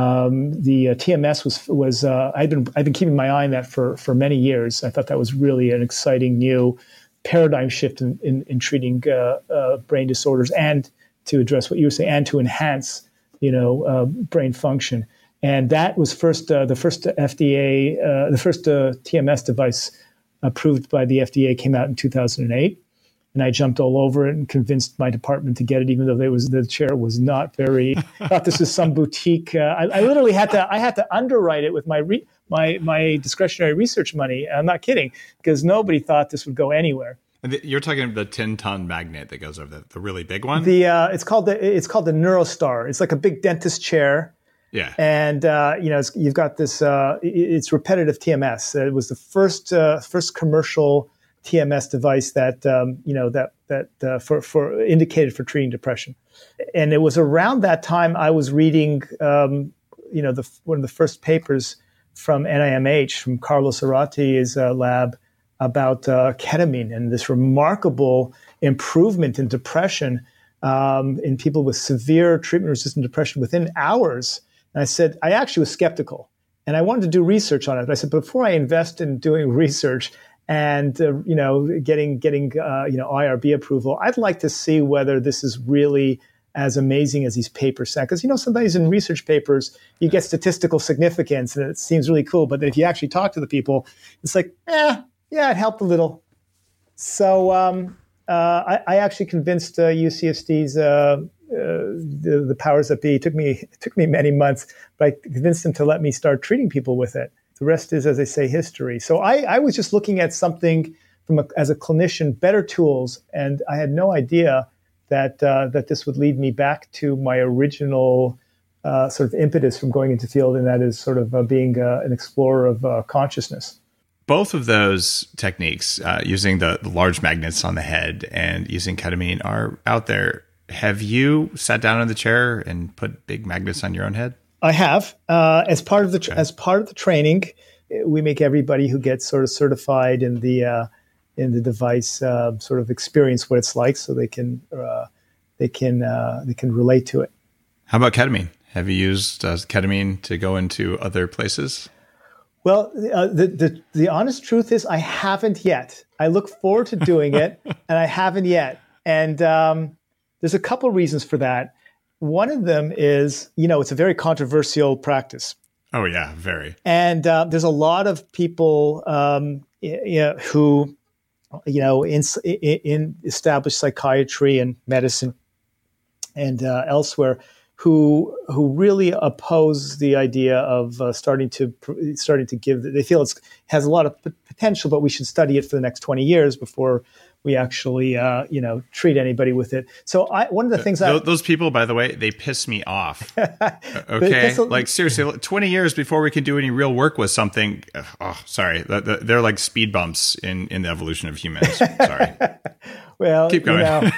Um, the uh, T M S was was uh, I've been I've been keeping my eye on that for for many years. I thought that was really an exciting new paradigm shift in, in, in treating uh, uh, brain disorders, and to address what you were saying, and to enhance, you know, uh, brain function. And that was first uh, the first F D A, uh, the first uh, T M S device approved by the F D A came out in two thousand eight. And I jumped all over it and convinced my department to get it, even though they was the chair was not very. Thought this was some boutique. Uh, I, I literally had to. I had to underwrite it with my re, my my discretionary research money. I'm not kidding, because nobody thought this would go anywhere. And the, you're talking about the ten-ton magnet that goes over the, the really big one. The uh, it's called the it's called the NeuroStar. It's like a big dentist chair. Yeah. And uh, you know, it's, you've got this. Uh, it's repetitive T M S. It was the first uh, first commercial T M S device that um, you know that that uh, for for indicated for treating depression. And it was around that time I was reading um, you know the one of the first papers from N I M H, from Carlos Arati's uh, lab, about uh, ketamine and this remarkable improvement in depression um, in people with severe treatment-resistant depression within hours. And I said, I actually was skeptical, and I wanted to do research on it. But I said, before I invest in doing research and uh, you know getting getting uh, you know I R B approval, I'd like to see whether this is really as amazing as these papers say. Because you know sometimes in research papers you get statistical significance and it seems really cool, but if you actually talk to the people, it's like, eh. Yeah, it helped a little. So um, uh, I, I actually convinced uh, U C S D's uh, the, the powers that be. It took me it took me many months, but I convinced them to let me start treating people with it. The rest is, as they say, history. So I, I was just looking at something from a, as a clinician, better tools, and I had no idea that uh, that this would lead me back to my original uh, sort of impetus from going into the field, and that is sort of uh, being uh, an explorer of uh, consciousness. Both of those techniques, uh, using the, the large magnets on the head and using ketamine, are out there. Have you sat down in the chair and put big magnets on your own head? I have. Uh, as part of the tra- as part of the training, we make everybody who gets sort of certified in the uh, in the device uh, sort of experience what it's like, so they can uh, they can uh, they can relate to it. How about ketamine? Have you used uh, ketamine to go into other places? Well, uh, the, the the honest truth is I haven't yet. I look forward to doing it, and I haven't yet. And um, there's a couple reasons for that. One of them is, you know, it's a very controversial practice. Oh, yeah, very. And uh, there's a lot of people um, you know, who, you know, in, in established psychiatry and medicine and uh, elsewhere who who really oppose the idea of uh, starting to starting to give. They feel it has a lot of p- potential, but we should study it for the next twenty years before we actually, uh, you know, treat anybody with it. So I, one of the things Th- I, those people, by the way, they piss me off. Okay, a, like seriously, twenty years before we can do any real work with something. Oh, sorry, they're like speed bumps in in the evolution of humans. Sorry. Well, keep going. You know,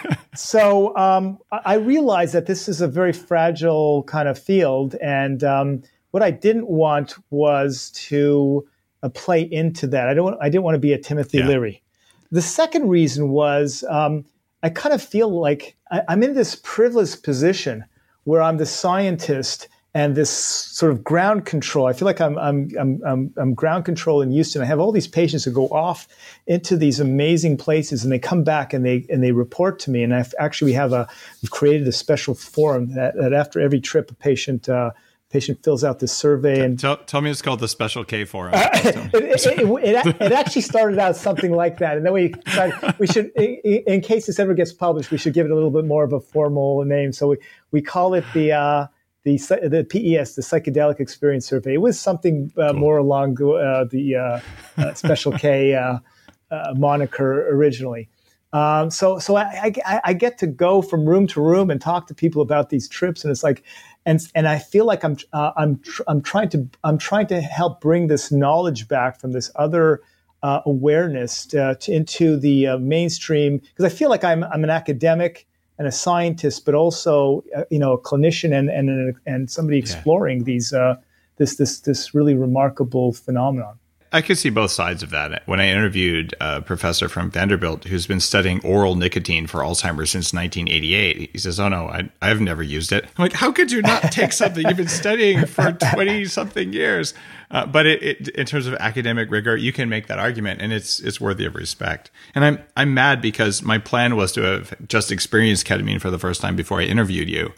so um, I realized that this is a very fragile kind of field, and um, what I didn't want was to uh, play into that. I don't. I didn't want to be a Timothy yeah. Leary. The second reason was um, I kind of feel like I, I'm in this privileged position where I'm the scientist and this sort of ground control. I feel like I'm I'm I'm I'm, I'm ground control in Houston. I have all these patients who go off into these amazing places, and they come back and they and they report to me. And I've actually we have a we've created a special forum that, that after every trip, a patient. Uh, Patient fills out this survey and tell, tell me it's called the Special K Forum. Uh, it, it, it, it, it actually started out something like that, and then we decided we should, in, in case this ever gets published, we should give it a little bit more of a formal name. So we, we call it the uh, the the P E S, the Psychedelic Experience Survey. It was something uh, cool. more along uh, the uh, uh, Special K uh, uh, moniker originally. Um, so so I, I, I get to go from room to room and talk to people about these trips, and it's like. And and I feel like I'm uh, I'm tr- I'm trying to I'm trying to help bring this knowledge back from this other uh, awareness to, to, into the uh, mainstream, because I feel like I'm I'm an academic and a scientist, but also uh, you know a clinician and and and somebody exploring yeah. these uh, this this this really remarkable phenomenon. I could see both sides of that. When I interviewed a professor from Vanderbilt who's been studying oral nicotine for Alzheimer's since nineteen eighty-eight, he says, oh, no, I, I've never used it. I'm like, how could you not take something you've been studying for twenty-something years? Uh, but it, it, in terms of academic rigor, you can make that argument, and it's it's worthy of respect. And I'm I'm mad because my plan was to have just experienced ketamine for the first time before I interviewed you.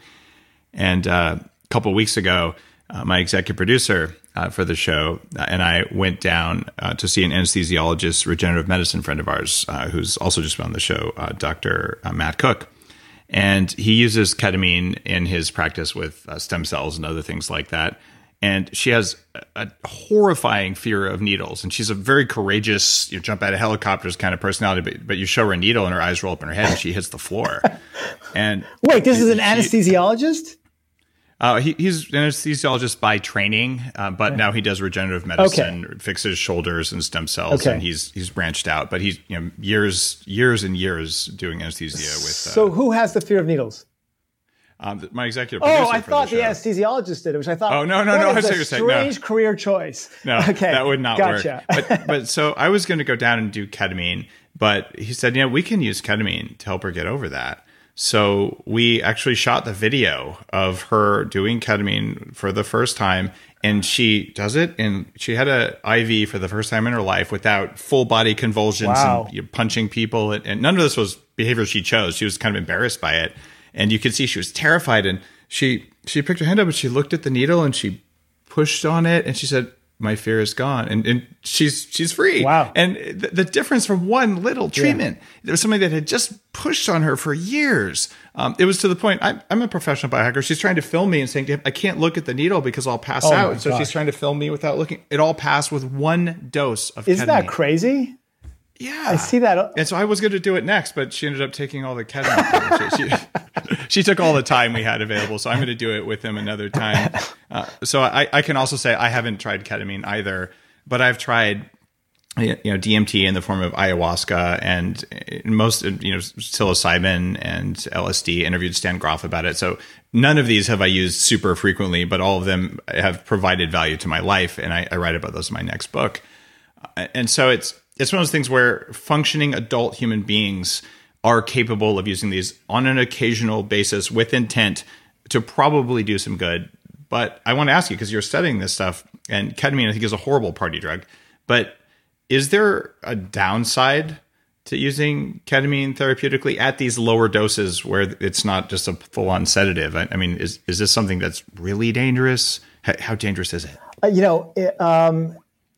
And uh, a couple of weeks ago, uh, my executive producer Uh, for the show, uh, and I went down uh, to see an anesthesiologist, regenerative medicine friend of ours, uh, who's also just been on the show, uh, Doctor Uh, Matt Cook. And he uses ketamine in his practice with uh, stem cells and other things like that. And she has a, a horrifying fear of needles. And she's a very courageous, you jump out of helicopters kind of personality, but, but you show her a needle and her eyes roll up in her head and she hits the floor. And wait, this she, is an she, anesthesiologist? Uh, he, he's an anesthesiologist by training, uh, but now he does regenerative medicine, okay. fixes shoulders and stem cells, okay. and he's he's branched out. But he's you know years years and years doing anesthesia with. Uh, so who has the fear of needles? Um, my executive producer. Oh, I for thought the, the anesthesiologist did it, which I thought. Oh no no no! I was see a you're saying no. Strange career choice. No, okay, that would not gotcha. work. But but so I was going to go down and do ketamine, but he said, yeah, we can use ketamine to help her get over that. So we actually shot the video of her doing ketamine for the first time, and she does it, and she had a I V for the first time in her life without full body convulsions wow. and you know, punching people, and, and none of this was behavior she chose. She was kind of embarrassed by it, and you could see she was terrified. And she she picked her hand up and she looked at the needle and she pushed on it, and she said, my fear is gone. And, and she's she's free. Wow. And the, the difference from one little treatment, yeah. there was somebody that had just pushed on her for years. Um, it was to the point, I'm, I'm a professional biohacker. She's trying to film me and saying, I can't look at the needle because I'll pass oh out. So gosh. she's trying to film me without looking. It all passed with one dose of Isn't ketamine. that crazy? Yeah. I see that. And so I was going to do it next, but she ended up taking all the ketamine. she, she, she took all the time we had available. So I'm going to do it with him another time. Uh, so I, I can also say I haven't tried ketamine either, but I've tried, you know, D M T in the form of ayahuasca and most, you know, psilocybin and L S D. Interviewed Stan Groff about it. So none of these have I used super frequently, but all of them have provided value to my life. And I, I write about those in my next book. And so it's, it's one of those things where functioning adult human beings are capable of using these on an occasional basis with intent to probably do some good. But I want to ask you, because you're studying this stuff, and ketamine, I think, is a horrible party drug. But is there a downside to using ketamine therapeutically at these lower doses where it's not just a full-on sedative? I, I mean, is is this something that's really dangerous? How, how dangerous is it? Uh, you know, it, um,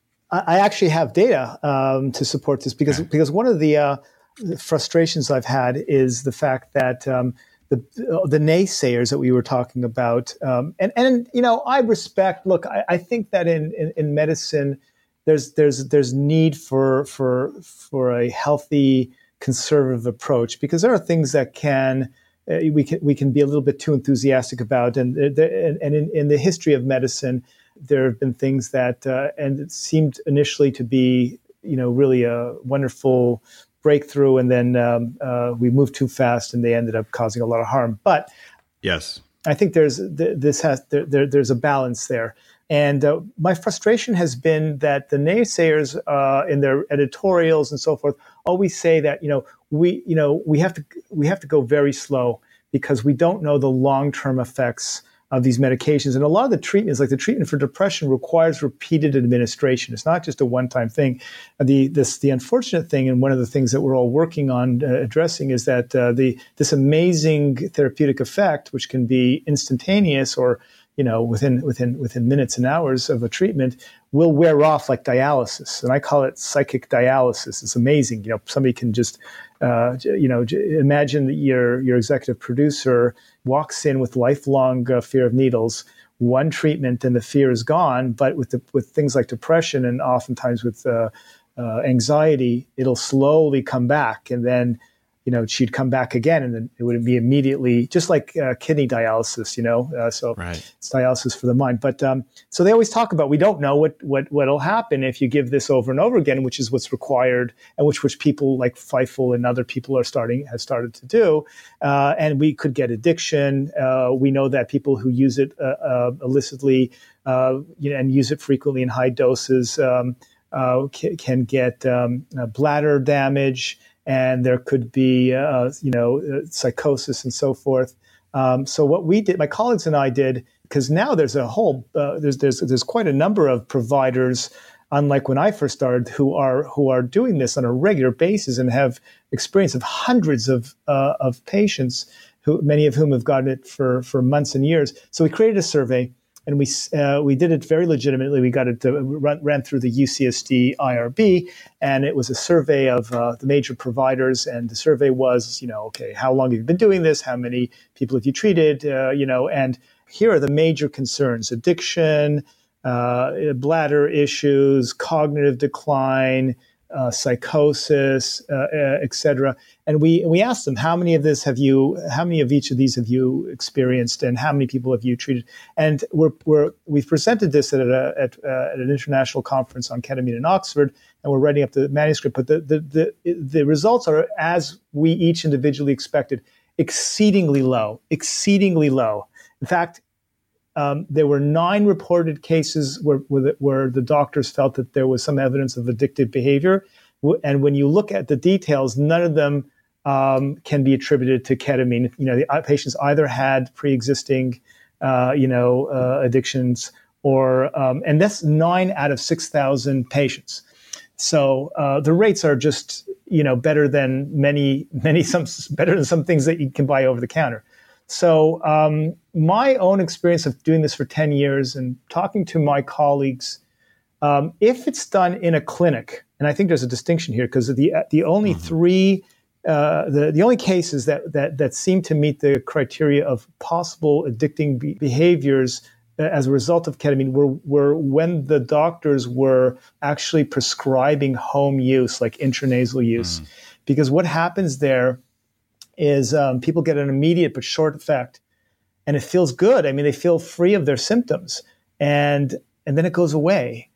I actually have data um, to support this because okay. because one of the, uh, the frustrations I've had is the fact that um, the the naysayers that we were talking about, um, and and you know, I respect. Look, I, I think that in, in, in medicine, there's there's there's need for for for a healthy conservative approach, because there are things that can uh, we can we can be a little bit too enthusiastic about, and and, and in, in the history of medicine, there have been things that, uh, and it seemed initially to be, you know, really a wonderful breakthrough, and then um, uh, we moved too fast, and they ended up causing a lot of harm. But yes, I think there's this has there, there there's a balance there, and uh, my frustration has been that the naysayers uh, in their editorials and so forth always say that you know we you know we have to we have to go very slow because we don't know the long-term effects of these medications. And a lot of the treatments, like the treatment for depression, requires repeated administration. It's not just a one-time thing. The this the unfortunate thing, and one of the things that we're all working on uh, addressing, is that uh, the this amazing therapeutic effect, which can be instantaneous or you know within within within minutes and hours of a treatment, will wear off like dialysis. And I call it psychic dialysis. It's amazing. You know, somebody can just uh, you know imagine that your your executive producer walks in with lifelong uh, fear of needles, one treatment and the fear is gone. But with the, with things like depression and oftentimes with uh, uh, anxiety, it'll slowly come back, and then you know she'd come back again, and then it would be immediately just like uh, kidney dialysis. You know, uh, so right. It's dialysis for the mind. But um, so they always talk about we don't know what what what'll happen if you give this over and over again, which is what's required, and which which people like Feifel and other people are starting have started to do. Uh, and we could get addiction. Uh, we know that people who use it uh, uh, illicitly, uh, you know, and use it frequently in high doses, um, uh, can, can get um, uh, bladder damage. And there could be, uh, you know, uh, psychosis and so forth. Um, so what we did, my colleagues and I did, because now there's a whole, uh, there's there's there's quite a number of providers, unlike when I first started, who are who are doing this on a regular basis and have experience of hundreds of uh, of patients, who many of whom have gotten it for for months and years. So we created a survey. And we uh, we did it very legitimately. We got it to run, ran through the U C S D I R B, and it was a survey of uh, the major providers. And the survey was, you know, okay, how long have you been doing this? How many people have you treated? Uh, you know, and here are the major concerns: addiction, uh, bladder issues, cognitive decline, uh, psychosis, uh, uh, et cetera. And we we asked them, how many of this have you, how many of each of these have you experienced, and how many people have you treated? And we're we're we've presented this at a, at, uh, at an international conference on ketamine in Oxford, and we're writing up the manuscript. But the the the, the results are as we each individually expected, exceedingly low, exceedingly low. In fact, Um, there were nine reported cases where, where, the, where the doctors felt that there was some evidence of addictive behavior. And when you look at the details, none of them um, can be attributed to ketamine. You know, the patients either had pre-existing, uh, you know, uh, addictions, or um, and that's nine out of six thousand patients. So uh, the rates are just, you know, better than many, many some better than some things that you can buy over the counter. So um, my own experience of doing this for ten years and talking to my colleagues Um, if it's done in a clinic, and I think there's a distinction here because the the only mm-hmm. three uh, the the only cases that that that seem to meet the criteria of possible addicting be- behaviors as a result of ketamine were were when the doctors were actually prescribing home use, like intranasal use, mm. because what happens there is um, people get an immediate but short effect, and it feels good. I mean, they feel free of their symptoms, and and then it goes away.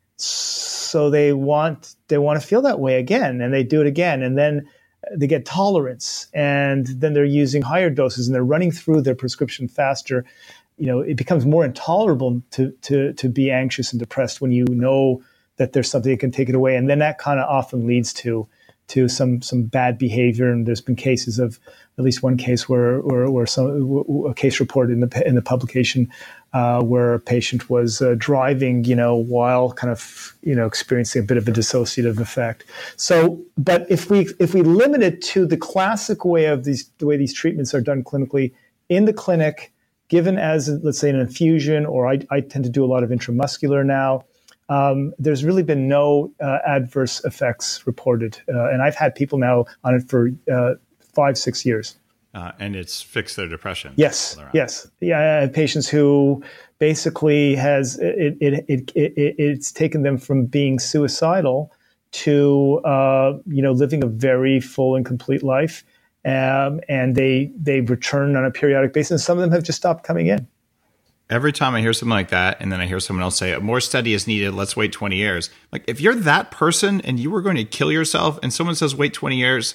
So they want they want to feel that way again, and they do it again, and then they get tolerance, and then they're using higher doses, and they're running through their prescription faster. You know, it becomes more intolerable to to to be anxious and depressed when you know that there's something that can take it away, and then that kind of often leads to to some some bad behavior. And there's been cases of at least one case where where, where some a case reported in the in the publication uh, where a patient was uh, driving, you know, while kind of you know experiencing a bit of a dissociative effect. So, but if we if we limit it to the classic way of these the way these treatments are done clinically in the clinic, given as, let's say, an infusion, or I, I tend to do a lot of intramuscular now, um, there's really been no uh, adverse effects reported. Uh, and I've had people now on it for uh, five, six years. Uh, and it's fixed their depression. Yes, yes. Yeah, I have patients who basically has, it, it, it, it, it's taken them from being suicidal to, uh, you know, living a very full and complete life. Um, and they they return on a periodic basis. Some of them have just stopped coming in. Every time I hear something like that, and then I hear someone else say, more study is needed, let's wait twenty years. Like, if you're that person and you were going to kill yourself and someone says, wait twenty years,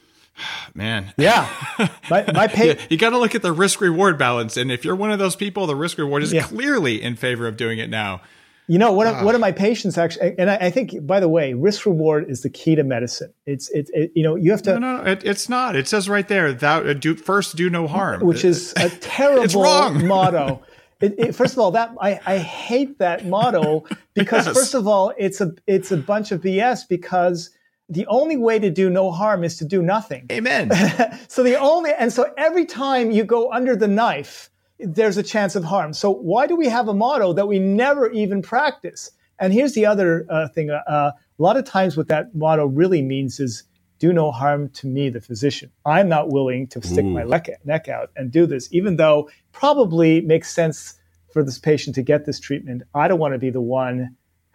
man. Yeah. My, my pa- you, you got to look at the risk-reward balance. And if you're one of those people, the risk-reward is yeah. clearly in favor of doing it now. You know, one of, uh, one of my patients actually, and I, I think, by the way, risk reward is the key to medicine. It's, it, it you know, you have to. No, no, no it, it's not. It says right there, thou, do, first do no harm. Which is a terrible it's wrong. motto. It, it, first of all, that I, I hate that motto because yes. first of all, it's a it's a bunch of B S because the only way to do no harm is to do nothing. Amen. So the only, and so every time you go under the knife, there's a chance of harm. So why do we have a motto that we never even practice? And here's the other uh, thing. Uh, a lot of times what that motto really means is do no harm to me, the physician. I'm not willing to stick Ooh. my neck out and do this, even though probably makes sense for this patient to get this treatment. I don't want to be the one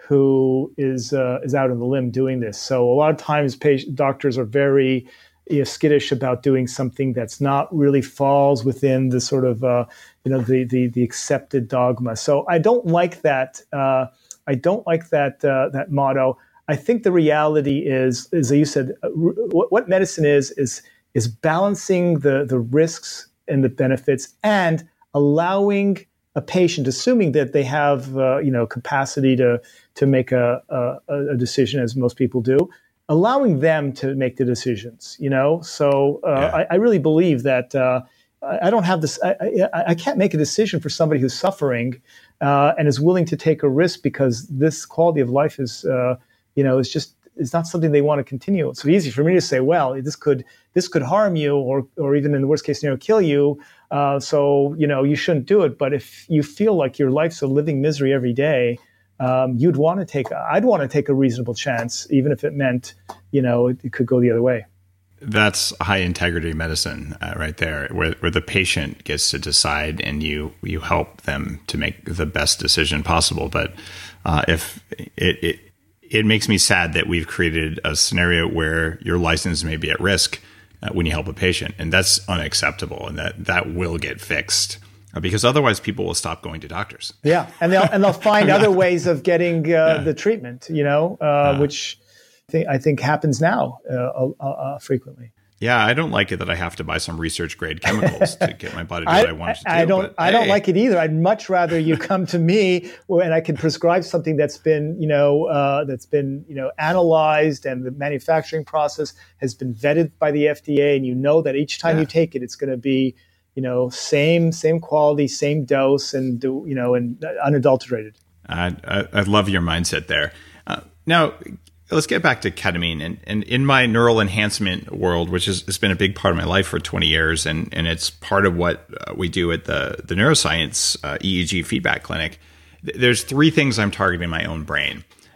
who is uh, is out on the limb doing this. So a lot of times patient, doctors are very you know, skittish about doing something that's not really falls within the sort of uh, you know the, the the accepted dogma. So I don't like that. Uh, I don't like that uh, that motto. I think the reality is, as you said, uh, what, what medicine is is is balancing the the risks and the benefits, and allowing a patient, assuming that they have uh, you know capacity to to make a, a a decision, as most people do, allowing them to make the decisions. You know, so uh, yeah. I, I really believe that uh, I don't have this. I, I, I can't make a decision for somebody who's suffering uh, and is willing to take a risk because this quality of life is. Uh, you know, it's just, it's not something they want to continue. It's so easy for me to say, well, this could, this could harm you or, or even in the worst case scenario, kill you. Uh, so, you know, you shouldn't do it. But if you feel like your life's a living misery every day, um, you'd want to take, I'd want to take a reasonable chance, even if it meant, you know, it, it could go the other way. That's high integrity medicine uh, right there, where, where the patient gets to decide and you, you help them to make the best decision possible. But uh, if it, it, It makes me sad that we've created a scenario where your license may be at risk uh, when you help a patient, and that's unacceptable, and that that will get fixed uh, because otherwise people will stop going to doctors. Yeah, and they'll and they'll find other ways of getting uh, yeah. the treatment, you know, uh, uh, which I think, I think happens now uh, uh, uh, frequently. Yeah, I don't like it that I have to buy some research grade chemicals to get my body to do what I want it to do. I don't. I hey. don't like it either. I'd much rather you come to me and I can prescribe something that's been, you know, uh, that's been, you know, analyzed, and the manufacturing process has been vetted by the F D A, and you know that each time yeah. you take it, it's going to be, you know, same same quality, same dose, and you know, and unadulterated. I I, I love your mindset there. Uh, now. Let's get back to ketamine. And, and in my neural enhancement world, which has, has been a big part of my life for twenty years, and, and it's part of what uh, we do at the, the neuroscience uh, E E G feedback clinic, th- there's three things I'm targeting in my own brain.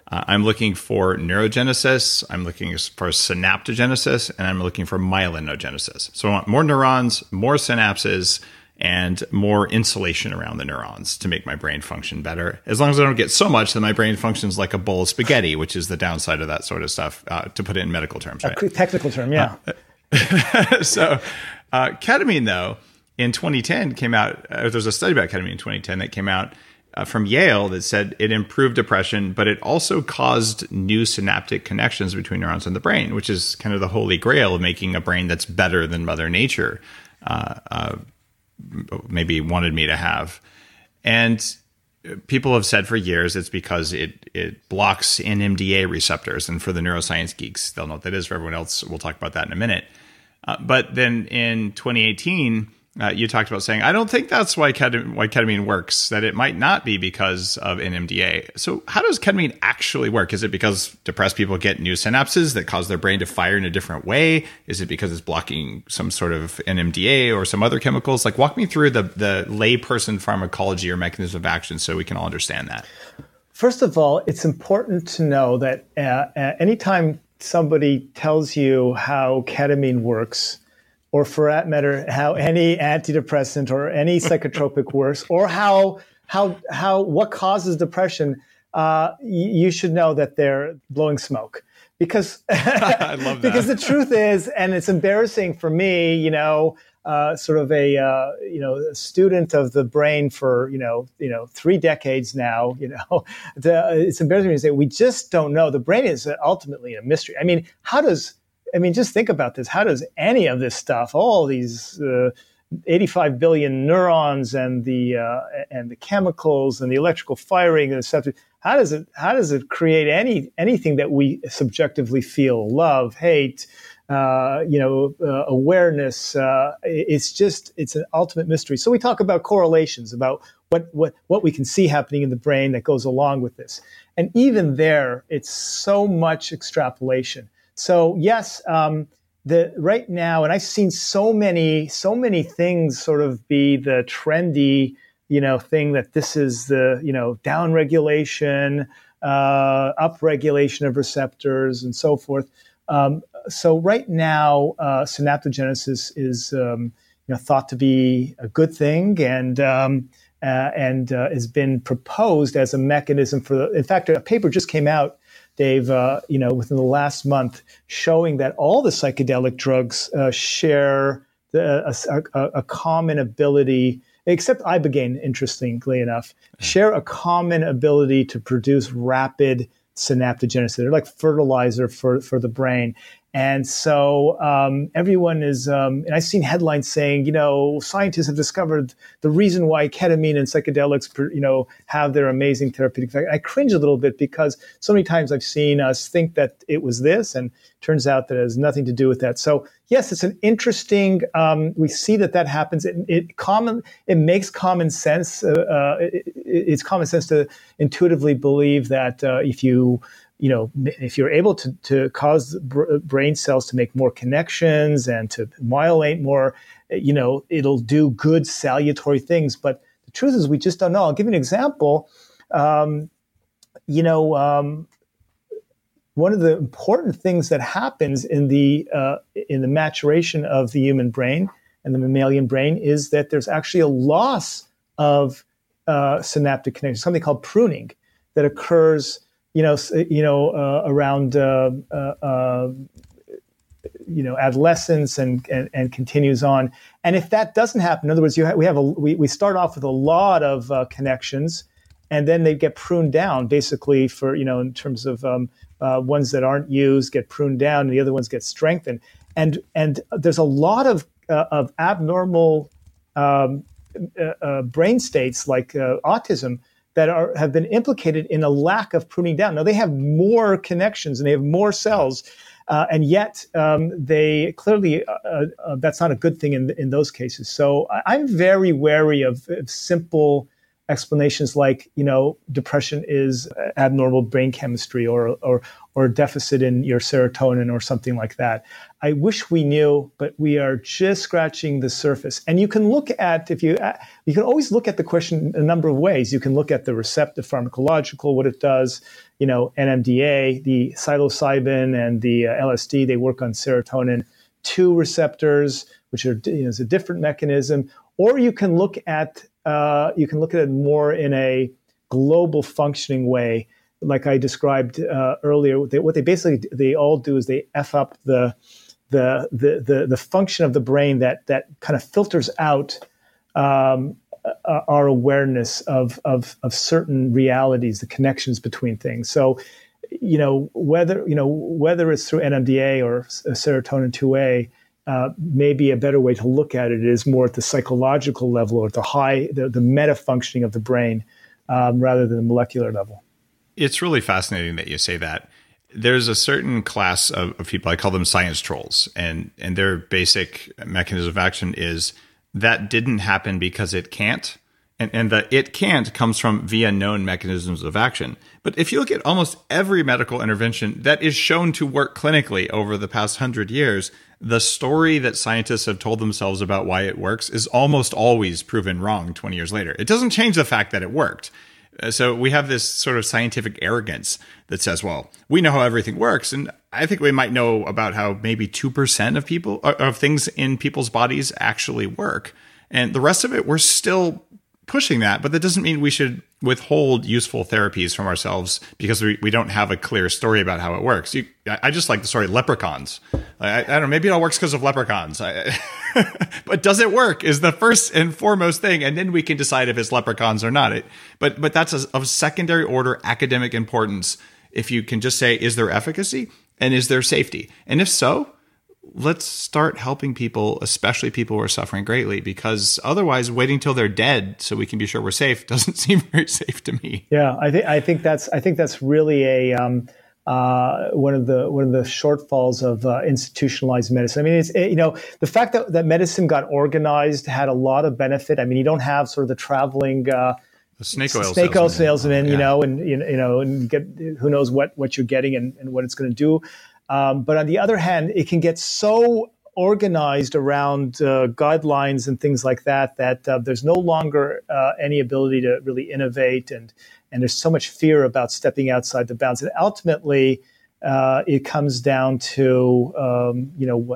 Uh, I'm looking for neurogenesis, I'm looking for synaptogenesis, and I'm looking for myelinogenesis. So I want more neurons, more synapses, and more insulation around the neurons to make my brain function better. As long as I don't get so much that my brain functions like a bowl of spaghetti, which is the downside of that sort of stuff, uh, to put it in medical terms. Right? A technical term, yeah. Uh, so uh, ketamine, though, in twenty ten came out, uh, there's a study about ketamine in twenty ten that came out uh, from Yale that said it improved depression, but it also caused new synaptic connections between neurons in the brain, which is kind of the holy grail of making a brain that's better than Mother Nature uh, uh, maybe wanted me to have. And people have said for years it's because it it blocks N M D A receptors. And for the neuroscience geeks, they'll know what that is. For everyone else, we'll talk about that in a minute. Uh, but then in twenty eighteen, uh, you talked about saying, I don't think that's why ketamine, why ketamine works, that it might not be because of N M D A. So how does ketamine actually work? Is it because depressed people get new synapses that cause their brain to fire in a different way? Is it because it's blocking some sort of N M D A or some other chemicals? Like, walk me through the, the layperson pharmacology or mechanism of action so we can all understand that. First of all, it's important to know that uh, uh, anytime somebody tells you how ketamine works, or for that matter, how any antidepressant or any psychotropic works, or how how how what causes depression, uh, y- you should know that they're blowing smoke. Because I love that. Because the truth is, and it's embarrassing for me, you know, uh, sort of a uh, you know a student of the brain for you know you know three decades now. You know, the, it's embarrassing to say we just don't know. The brain is ultimately a mystery. I mean, how does I mean, just think about this. How does any of this stuff, all these uh, eighty-five billion neurons and the uh, and the chemicals and the electrical firing and the stuff, how does it how does it create any anything that we subjectively feel? Love, hate, uh, you know, uh, awareness. Uh, it's just it's an ultimate mystery. So we talk about correlations, about what what what we can see happening in the brain that goes along with this, and even there, it's so much extrapolation. So yes, um, the right now, and I've seen so many, so many things sort of be the trendy, you know, thing that this is the, you know, down regulation, uh, up regulation of receptors, and so forth. Um, so right now, uh, synaptogenesis is, um, you know, thought to be a good thing, and um, uh, and uh, has been proposed as a mechanism for. The, in fact, a paper just came out, Dave, uh, you know, within the last month, showing that all the psychedelic drugs uh, share the, a, a, a common ability, except ibogaine, interestingly enough, share a common ability to produce rapid synaptogenesis. They're like fertilizer for, for the brain. And so um, everyone is, um, and I've seen headlines saying, you know, scientists have discovered the reason why ketamine and psychedelics, you know, have their amazing therapeutic effect. I cringe a little bit because so many times I've seen us think that it was this, and turns out that it has nothing to do with that. So yes, it's an interesting. Um, we see that that happens. It, it common. It makes common sense. Uh, uh, it, it's common sense to intuitively believe that uh, if you you know, if you're able to, to cause brain cells to make more connections and to myelate more, you know, it'll do good salutary things. But the truth is we just don't know. I'll give you an example. Um, you know, um, one of the important things that happens in the uh, in the maturation of the human brain and the mammalian brain is that there's actually a loss of uh, synaptic connection, something called pruning, that occurs you know, you know, uh, around, uh, uh, uh, you know, adolescence and, and and continues on. And if that doesn't happen, in other words, you ha- we have a we, we start off with a lot of uh, connections, and then they get pruned down, basically for you know, in terms of um, uh, ones that aren't used get pruned down, and the other ones get strengthened. And and there's a lot of uh, of abnormal um, uh, uh, brain states like uh, autism that are have been implicated in a lack of pruning down. Now, they have more connections and they have more cells, uh, and yet um, they clearly, uh, uh, that's not a good thing in in those cases. So I, I'm very wary of, of simple explanations like, you know, depression is abnormal brain chemistry or or or a deficit in your serotonin or something like that. I wish we knew, but we are just scratching the surface. And you can look at, if you, you can always look at the question a number of ways. You can look at the receptive pharmacological, what it does, you know, N M D A, the psilocybin and the uh, L S D, they work on serotonin two receptors, which are, you know, is a different mechanism. Or you can look at, uh, you can look at it more in a global functioning way. Like I described uh, earlier, they, what they basically, they all do is they F up the, the, the, the, the function of the brain that, that kind of filters out um, uh, our awareness of, of, of certain realities, the connections between things. So, you know, whether, you know, whether it's through N M D A or serotonin two A, uh, maybe a better way to look at it is more at the psychological level or at the high, the, the meta functioning of the brain um, rather than the molecular level. It's really fascinating that you say that. There's a certain class of, of people, I call them science trolls, and, and their basic mechanism of action is that didn't happen because it can't. And, and the it can't comes from via known mechanisms of action. But if you look at almost every medical intervention that is shown to work clinically over the past hundred years, the story that scientists have told themselves about why it works is almost always proven wrong twenty years later. It doesn't change the fact that it worked. So we have this sort of scientific arrogance that says, well, we know how everything works. And I think we might know about how maybe two percent of people, of things in people's bodies actually work. And the rest of it, we're still pushing that. But that doesn't mean we should withhold useful therapies from ourselves because we, we don't have a clear story about how it works. You, I just like the story leprechauns. I, I don't know, maybe it all works because of leprechauns. I, but does it work is the first and foremost thing. And then we can decide if it's leprechauns or not. It, but but that's a, of secondary order academic importance. If you can just say, is there efficacy and is there safety? And if so, let's start helping people, especially people who are suffering greatly, because otherwise waiting till they're dead so we can be sure we're safe doesn't seem very safe to me. Yeah, I think I think that's I think that's really a um, uh, one of the one of the shortfalls of uh, institutionalized medicine. I mean, it's it, you know the fact that, that medicine got organized had a lot of benefit. I mean, you don't have sort of the traveling uh, the snake oil snake oil salesman, yeah. you know, and you know, and get who knows what what you're getting and, and what it's going to do. Um, but on the other hand, it can get so organized around uh, guidelines and things like that that uh, there's no longer uh, any ability to really innovate, and and there's so much fear about stepping outside the bounds. And ultimately, uh, it comes down to um, you know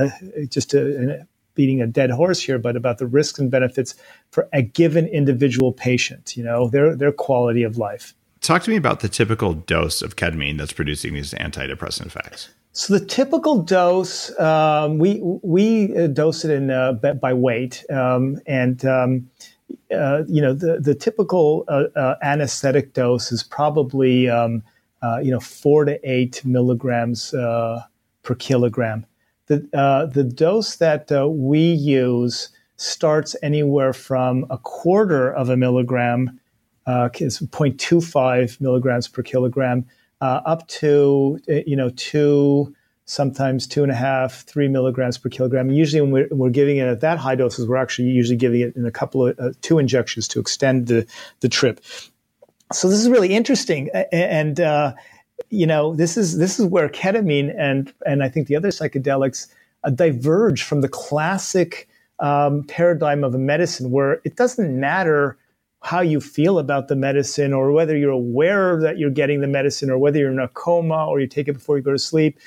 just a, beating a dead horse here, but about the risks and benefits for a given individual patient. You know, their their quality of life. Talk to me about the typical dose of ketamine that's producing these antidepressant effects. So the typical dose, um, we we dose it in uh, by weight, um, and um, uh, you know the the typical uh, uh, anesthetic dose is probably um, uh, you know four to eight milligrams uh, per kilogram. The uh, the dose that uh, we use starts anywhere from a quarter of a milligram. Uh, is zero point two five milligrams per kilogram, uh, up to, you know, two, sometimes two and a half, three milligrams per kilogram. Usually when we're, we're giving it at that high doses, we're actually usually giving it in a couple of, uh, two injections to extend the, the trip. So this is really interesting. And, uh, you know, this is, this is where ketamine and, and I think the other psychedelics uh, diverge from the classic um, paradigm of a medicine where it doesn't matter how you feel about the medicine or whether you're aware that you're getting the medicine or whether you're in a coma or you take it before you go to sleep.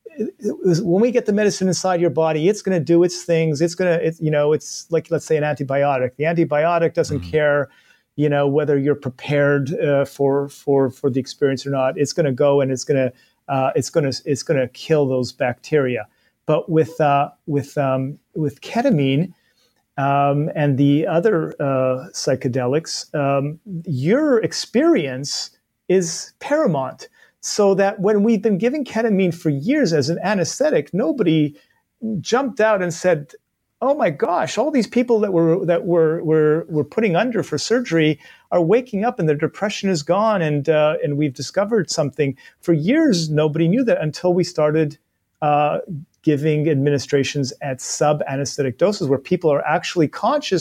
When we get the medicine inside your body, it's going to do its things. It's going to, it, you know, it's like, let's say an antibiotic. The antibiotic doesn't mm-hmm. care, you know, whether you're prepared uh, for, for, for the experience or not. It's going to go and it's going to, uh, it's going to, it's going to kill those bacteria. But with, uh, with, um, with ketamine, Um, and the other uh, psychedelics, um, your experience is paramount. So that when we've been giving ketamine for years as an anesthetic, nobody jumped out and said, "Oh my gosh, all these people that were that were were were putting under for surgery are waking up and their depression is gone, and uh, and we've discovered something." For years, nobody knew that until we started Uh, giving administrations at sub-anesthetic doses where people are actually conscious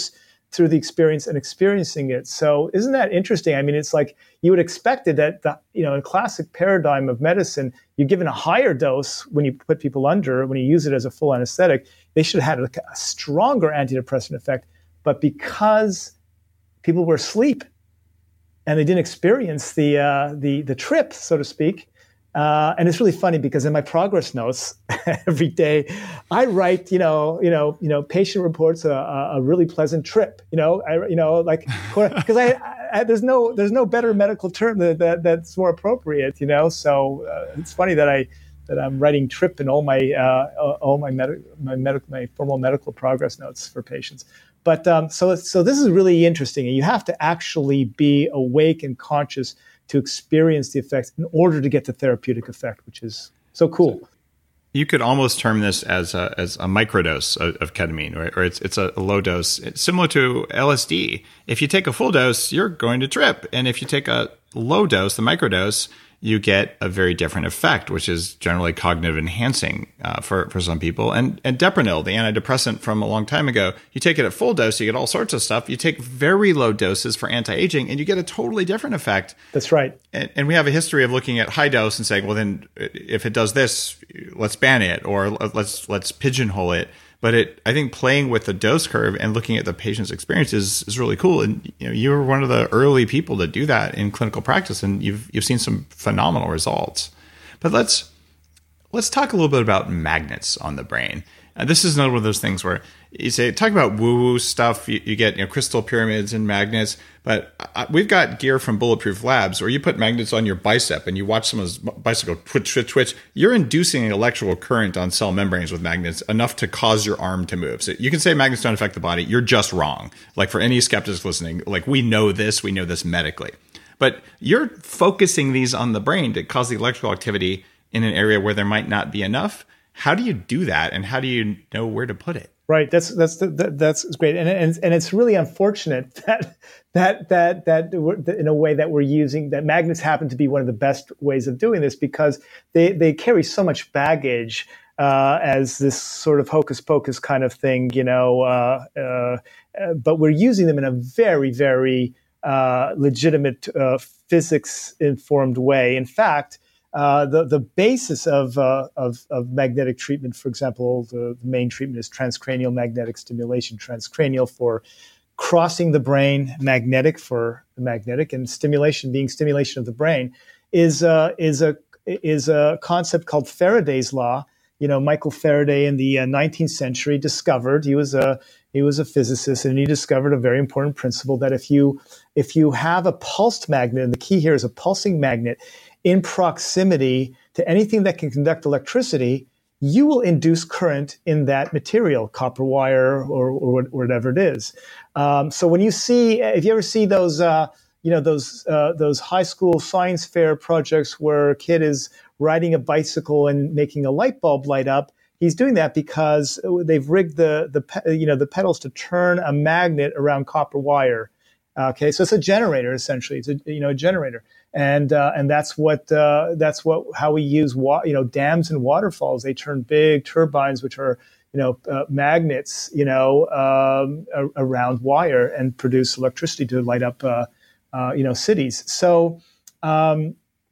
through the experience and experiencing it. So isn't that interesting? I mean, it's like you would expect it that, the, you know, in classic paradigm of medicine, you're given a higher dose when you put people under, when you use it as a full anesthetic, they should have had a, a stronger antidepressant effect. But because people were asleep and they didn't experience the uh, the the trip, so to speak, Uh, and it's really funny because in my progress notes every day, I write, you know, you know, you know, patient reports a, a really pleasant trip. You know, I, you know, like because I, I there's no there's no better medical term that, that that's more appropriate. You know, so uh, it's funny that I that I'm writing trip in all my uh, all my med- my medical my formal medical progress notes for patients. But um, so so this is really interesting, and you have to actually be awake and conscious to experience the effects in order to get the therapeutic effect, which is so cool. You could almost term this as a, as a microdose of, of ketamine, right? Or it's it's a low dose. It's similar to L S D. If you take a full dose, you're going to trip. And if you take a low dose, the microdose, you get a very different effect, which is generally cognitive enhancing uh, for, for some people. And, and Deprenyl, the antidepressant from a long time ago, you take it at full dose, you get all sorts of stuff. You take very low doses for anti-aging, and you get a totally different effect. That's right. And, and we have a history of looking at high dose and saying, well, then if it does this, let's ban it, or let's let's pigeonhole it. But it, I think playing with the dose curve and looking at the patient's experience is, is really cool. And you know, you were one of the early people to do that in clinical practice, and you've you've seen some phenomenal results. But let's let's talk a little bit about magnets on the brain. Uh, this is another one of those things where you say, talk about woo-woo stuff. You, you get you know, crystal pyramids and magnets, but uh, we've got gear from Bulletproof Labs where you put magnets on your bicep and you watch someone's bicycle twitch, twitch, twitch. You're inducing an electrical current on cell membranes with magnets enough to cause your arm to move. So you can say magnets don't affect the body. You're just wrong. Like for any skeptics listening, like we know this, we know this medically. But you're focusing these on the brain to cause the electrical activity in an area where there might not be enough. How do you do that, and how do you know where to put it? Right. That's that's that, that's great, and and and it's really unfortunate that that that that in a way that we're using that magnets happen to be one of the best ways of doing this because they they carry so much baggage uh, as this sort of hocus pocus kind of thing, you know. Uh, uh, but we're using them in a very very uh, legitimate uh, physics informed way. In fact. Uh, the the basis of, uh, of of magnetic treatment, for example, the, the main treatment is transcranial magnetic stimulation. Transcranial for crossing the brain, magnetic for the magnetic, and stimulation being stimulation of the brain is uh, is a is a concept called Faraday's law. You know, Michael Faraday in the uh, nineteenth century discovered he was a he was a physicist, and he discovered a very important principle that if you if you have a pulsed magnet, and the key here is a pulsing magnet. In proximity to anything that can conduct electricity, you will induce current in that material, copper wire or, or whatever it is. Um, so when you see, if you ever see those, uh, you know, those uh, those high school science fair projects where a kid is riding a bicycle and making a light bulb light up, he's doing that because they've rigged the the you know the pedals to turn a magnet around copper wire. Okay, so it's a generator essentially. It's a you know a generator. And uh, and that's what uh, that's what how we use wa- you know dams and waterfalls. They turn big turbines, which are you know uh, magnets, you know um, a- around wire and produce electricity to light up uh, uh, you know cities. So um,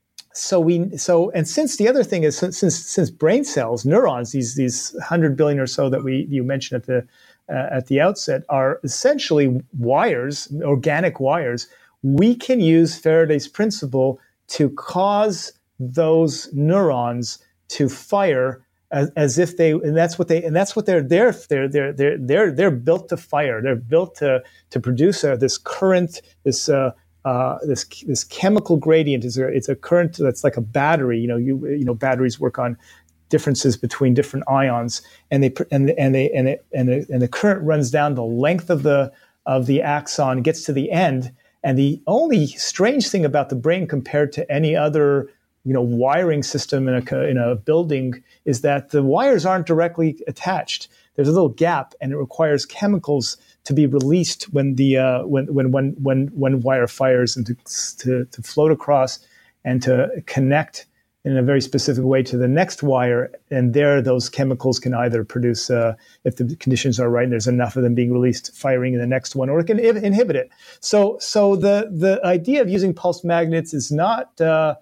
so we so and since the other thing is since since, since brain cells, neurons, these these hundred billion or so that we you mentioned at the uh, at the outset are essentially wires, organic wires. We can use Faraday's principle to cause those neurons to fire as, as if they, and that's what they, and that's what they're there. They're they're they're they're they're built to fire. They're built to to produce a, this current, this uh, uh, this this chemical gradient. Is a, it's a current that's like a battery. You know, you you know, batteries work on differences between different ions, and they and and they and it, and the, and the current runs down the length of the of the axon, gets to the end. And the only strange thing about the brain compared to any other, you know, wiring system in a in a building is that the wires aren't directly attached. There's a little gap, and it requires chemicals to be released when the uh, when when when when when wire fires and to, to to float across and to connect in a very specific way to the next wire. And there, those chemicals can either produce, uh, if the conditions are right and there's enough of them being released, firing in the next one, or it can I- inhibit it. So, so the, the idea of using pulse magnets is not uh,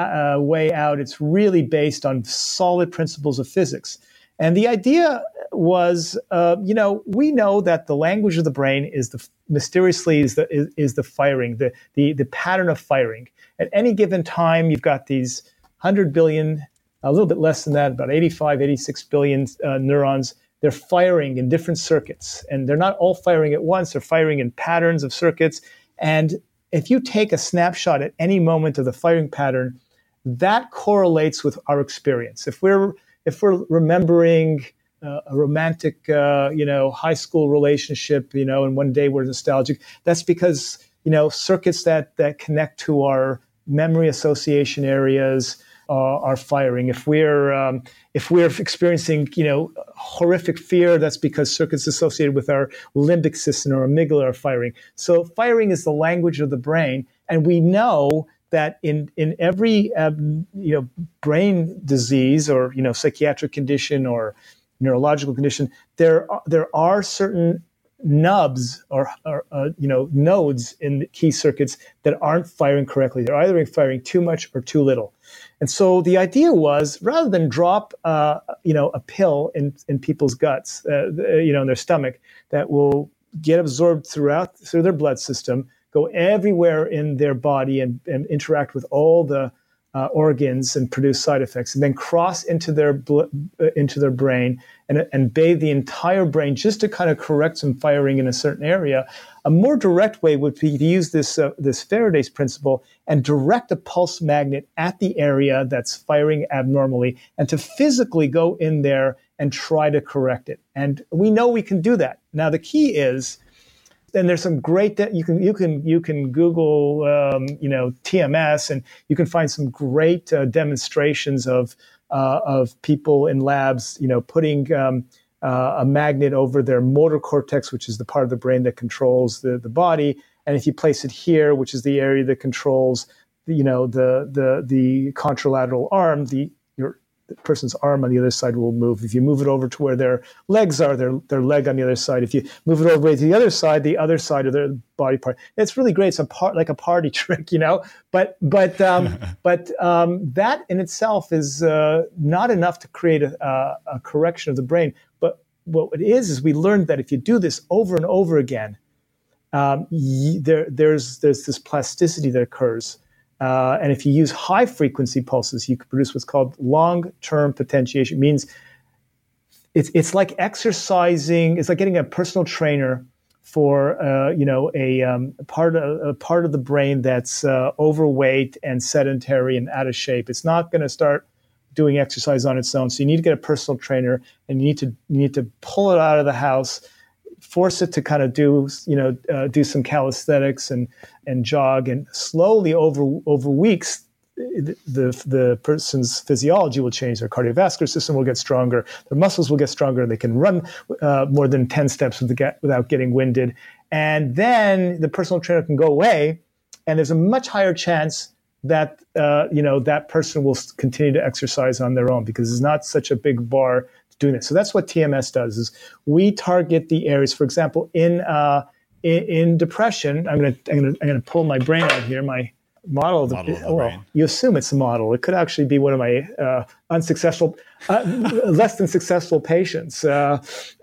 a way out. It's really based on solid principles of physics. And the idea was, uh, you know, we know that the language of the brain is the mysteriously is the is, is the firing, the, the the pattern of firing. At any given time, you've got these one hundred billion, a little bit less than that, about eighty-five, eighty-six billion uh, neurons. They're firing in different circuits, and they're not all firing at once. They're firing in patterns of circuits. And if you take a snapshot at any moment of the firing pattern, that correlates with our experience. If we're if we're remembering uh, a romantic, uh, you know, high school relationship, you know, and one day we're nostalgic, that's because, you know, circuits that that connect to our memory association areas uh, are firing. If we're um, if we're experiencing, you know, horrific fear, that's because circuits associated with our limbic system or amygdala are firing. So firing is the language of the brain, and we know that in in every um, you know brain disease or you know psychiatric condition or neurological condition, there are, there are certain nubs or, or uh, you know nodes in the key circuits that aren't firing correctly. They're either firing too much or too little. And so the idea was, rather than drop uh, you know a pill in in people's guts, uh, you know in their stomach, that will get absorbed throughout through their blood system, go everywhere in their body and, and interact with all the uh, organs and produce side effects, and then cross into their bl- into their brain and, and bathe the entire brain just to kind of correct some firing in a certain area. A more direct way would be to use this uh, this Faraday's principle and direct a pulse magnet at the area that's firing abnormally, and to physically go in there and try to correct it. And we know we can do that. Now the key is, and there's some great de- you can you can you can Google um, you know T M S, and you can find some great uh, demonstrations of uh, of people in labs you know putting um, uh, a magnet over their motor cortex, which is the part of the brain that controls the the body, and if you place it here, which is the area that controls you know the the the contralateral arm, the your the person's arm on the other side will move. If you move it over to where their legs are, their their leg on the other side. If you move it over to the other side, the other side of their body part. It's really great. It's a part like a party trick, you know. But but um, but um, that in itself is uh, not enough to create a, a, a correction of the brain. But what it is is we learned that if you do this over and over again, um, y- there there's there's this plasticity that occurs. Uh, and if you use high-frequency pulses, you can produce what's called long-term potentiation. It means it's it's like exercising. It's like getting a personal trainer for uh, you know a, um, a part of a part of the brain that's uh, overweight and sedentary and out of shape. It's not going to start doing exercise on its own. So you need to get a personal trainer, and you need to you need to pull it out of the house, force it to kind of do, you know, uh, do some calisthenics and and jog, and slowly over over weeks, the, the the person's physiology will change. Their cardiovascular system will get stronger. Their muscles will get stronger. They can run uh, more than ten steps with the get, without getting winded. And then the personal trainer can go away, and there's a much higher chance that uh, you know that person will continue to exercise on their own, because it's not such a big bar doing this. So that's what T M S does, is we target the areas, for example, in uh, in, in depression. I'm going to I'm going to I'm going to pull my brain out here, my model of the, model of the well, brain. You assume it's a model. It could actually be one of my uh, unsuccessful, uh, less than successful patients. Uh,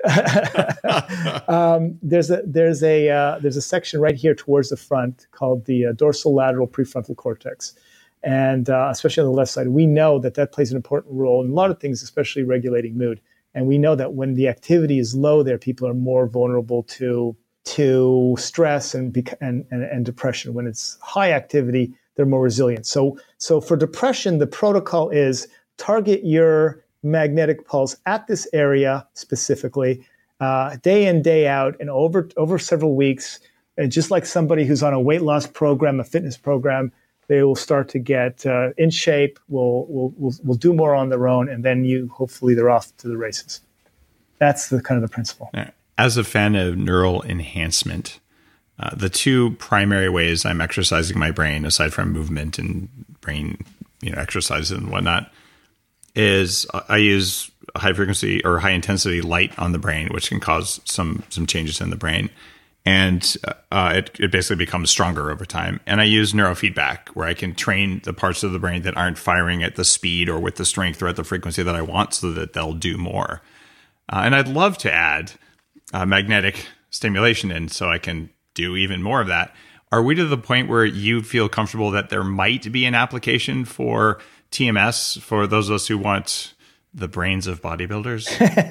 um, there's a there's a uh, there's a section right here towards the front called the uh, dorsolateral prefrontal cortex. And uh, especially on the left side, we know that that plays an important role in a lot of things, especially regulating mood. And we know that when the activity is low there, people are more vulnerable to to stress and and, and, and depression. When it's high activity, they're more resilient. So, so for depression, the protocol is target your magnetic pulse at this area specifically, uh, day in, day out, and over over several weeks. And just like somebody who's on a weight loss program, a fitness program, they will start to get uh, in shape, will will will will do more on their own, and then you hopefully they're off to the races. That's the kind of the principle. As a fan of neural enhancement, uh, the two primary ways I'm exercising my brain, aside from movement and brain, you know, exercises and whatnot, is I use high frequency or high intensity light on the brain, which can cause some some changes in the brain. And uh, it, it basically becomes stronger over time. And I use neurofeedback, where I can train the parts of the brain that aren't firing at the speed or with the strength or at the frequency that I want, so that they'll do more. Uh, and I'd love to add uh, magnetic stimulation in, so I can do even more of that. Are we to the point where you feel comfortable that there might be an application for T M S for those of us who want the brains of bodybuilders?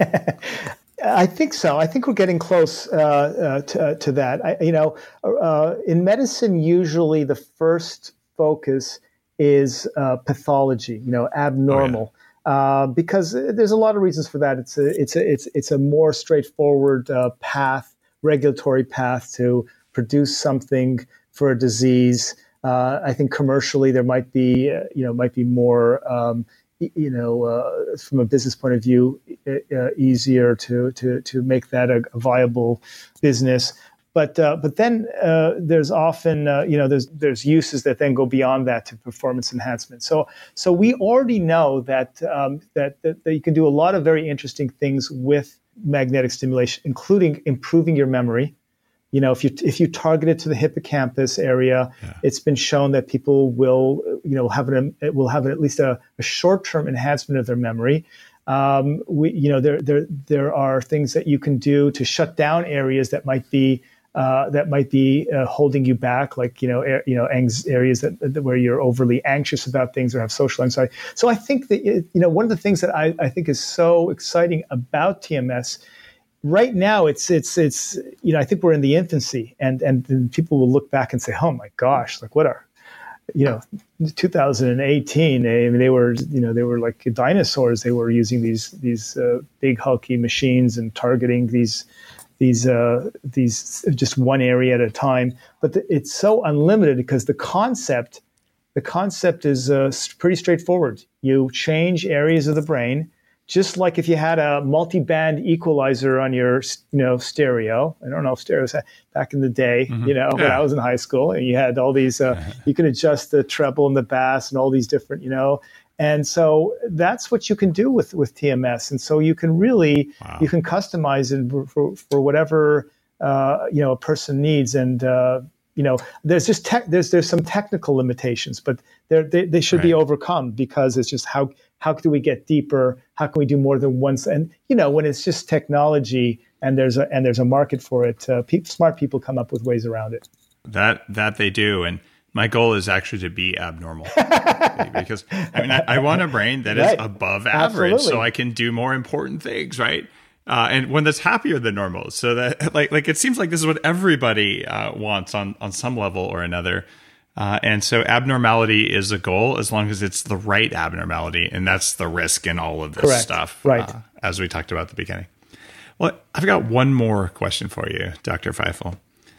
I think so. I think we're getting close uh, uh, to, uh, to that. I, you know, uh, in medicine, usually the first focus is uh, pathology. You know, abnormal, oh, yeah. uh, because there's a lot of reasons for that. It's a it's a it's it's a more straightforward uh, path, regulatory path to produce something for a disease. Uh, I think commercially there might be uh, you know might be more. Um, you know, uh, from a business point of view, uh, easier to to to make that a, a viable business. But uh, but then uh, there's often uh, you know there's there's uses that then go beyond that to performance enhancement. So so we already know that um, that, that that you can do a lot of very interesting things with magnetic stimulation, including improving your memory. You know, if you if you target it to the hippocampus area, yeah. It's been shown that people will, you know, have an it will have at least a, a short-term enhancement of their memory. Um, we, you know, there there there are things that you can do to shut down areas that might be uh, that might be uh, holding you back, like you know, er, you know, anx- areas that, that where you're overly anxious about things or have social anxiety. So I think that you know, one of the things that I, I think is so exciting about T M S. Right now, it's it's it's you know I think we're in the infancy, and and, and people will look back and say, oh my gosh, like what are, you know, two thousand eighteen? I mean, they were you know they were like dinosaurs. They were using these these uh, big hulky machines and targeting these these uh, these just one area at a time. But the, it's so unlimited because the concept the concept is uh, pretty straightforward. You change areas of the brain. Just like if you had a multi-band equalizer on your, you know, stereo. I don't know if stereos back in the day, mm-hmm. you know, yeah. when I was in high school, and you had all these. Uh, you can adjust the treble and the bass and all these different, you know. And so that's what you can do with, with T M S. And so you can really wow. you can customize it for for whatever uh, you know a person needs. And uh, you know, there's just tech, there's there's some technical limitations, but they they should right. be overcome, because it's just how. How do we get deeper? How can we do more than once? And you know, when it's just technology and there's a and there's a market for it, uh, pe- smart people come up with ways around it. That that they do, and my goal is actually to be abnormal, because I mean I, I want a brain that right. is above average, Absolutely. So I can do more important things, right? Uh, and one that's happier than normal, so that like like it seems like this is what everybody uh, wants on on some level or another. Uh, and so abnormality is a goal, as long as it's the right abnormality. And that's the risk in all of this Correct. stuff, right. uh, as we talked about at the beginning. Well, I've got one more question for you, Doctor Feifel.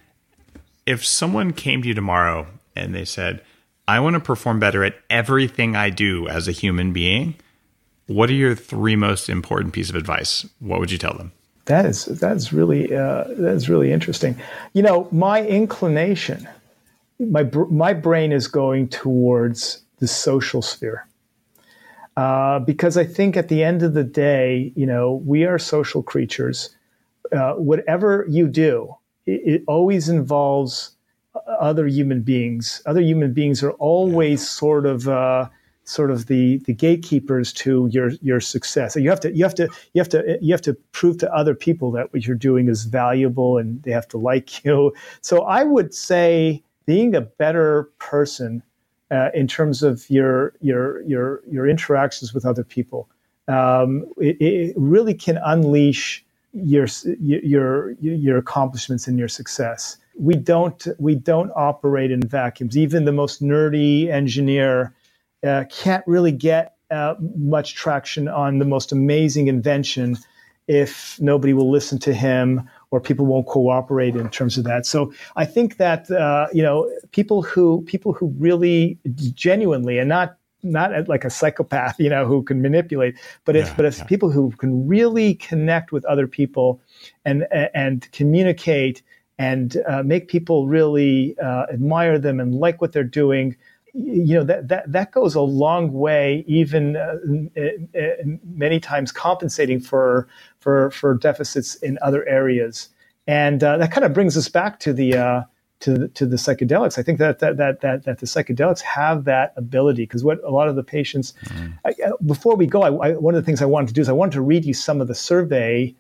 If someone came to you tomorrow and they said, I want to perform better at everything I do as a human being, what are your three most important pieces of advice? What would you tell them? That is, that's really, uh, that's really interesting. You know, my inclination... My my brain is going towards the social sphere, uh, because I think at the end of the day, you know, we are social creatures. Uh, whatever you do, it, it always involves other human beings. Other human beings are always sort of uh, sort of the the gatekeepers to your your success. You have to you have to you have to you have to prove to other people that what you're doing is valuable, and they have to like you. So I would say, being a better person uh, in terms of your your your your interactions with other people, um, it, it really can unleash your your your accomplishments and your success. We don't we don't operate in vacuums. Even the most nerdy engineer uh, can't really get uh, much traction on the most amazing invention if nobody will listen to him, or people won't cooperate in terms of that. So I think that uh, you know people who people who really genuinely, and not not like a psychopath, you know, who can manipulate, but if yeah, but if yeah. people who can really connect with other people and and communicate and uh, make people really uh, admire them and like what they're doing, you know, that, that, that goes a long way, even uh, many times compensating for, for, for deficits in other areas. And uh, that kind of brings us back to the, uh, to the, to the psychedelics. I think that, that, that, that, that the psychedelics have that ability, because what a lot of the patients, mm. I, before we go, I, I, one of the things I wanted to do is I wanted to read you some of the survey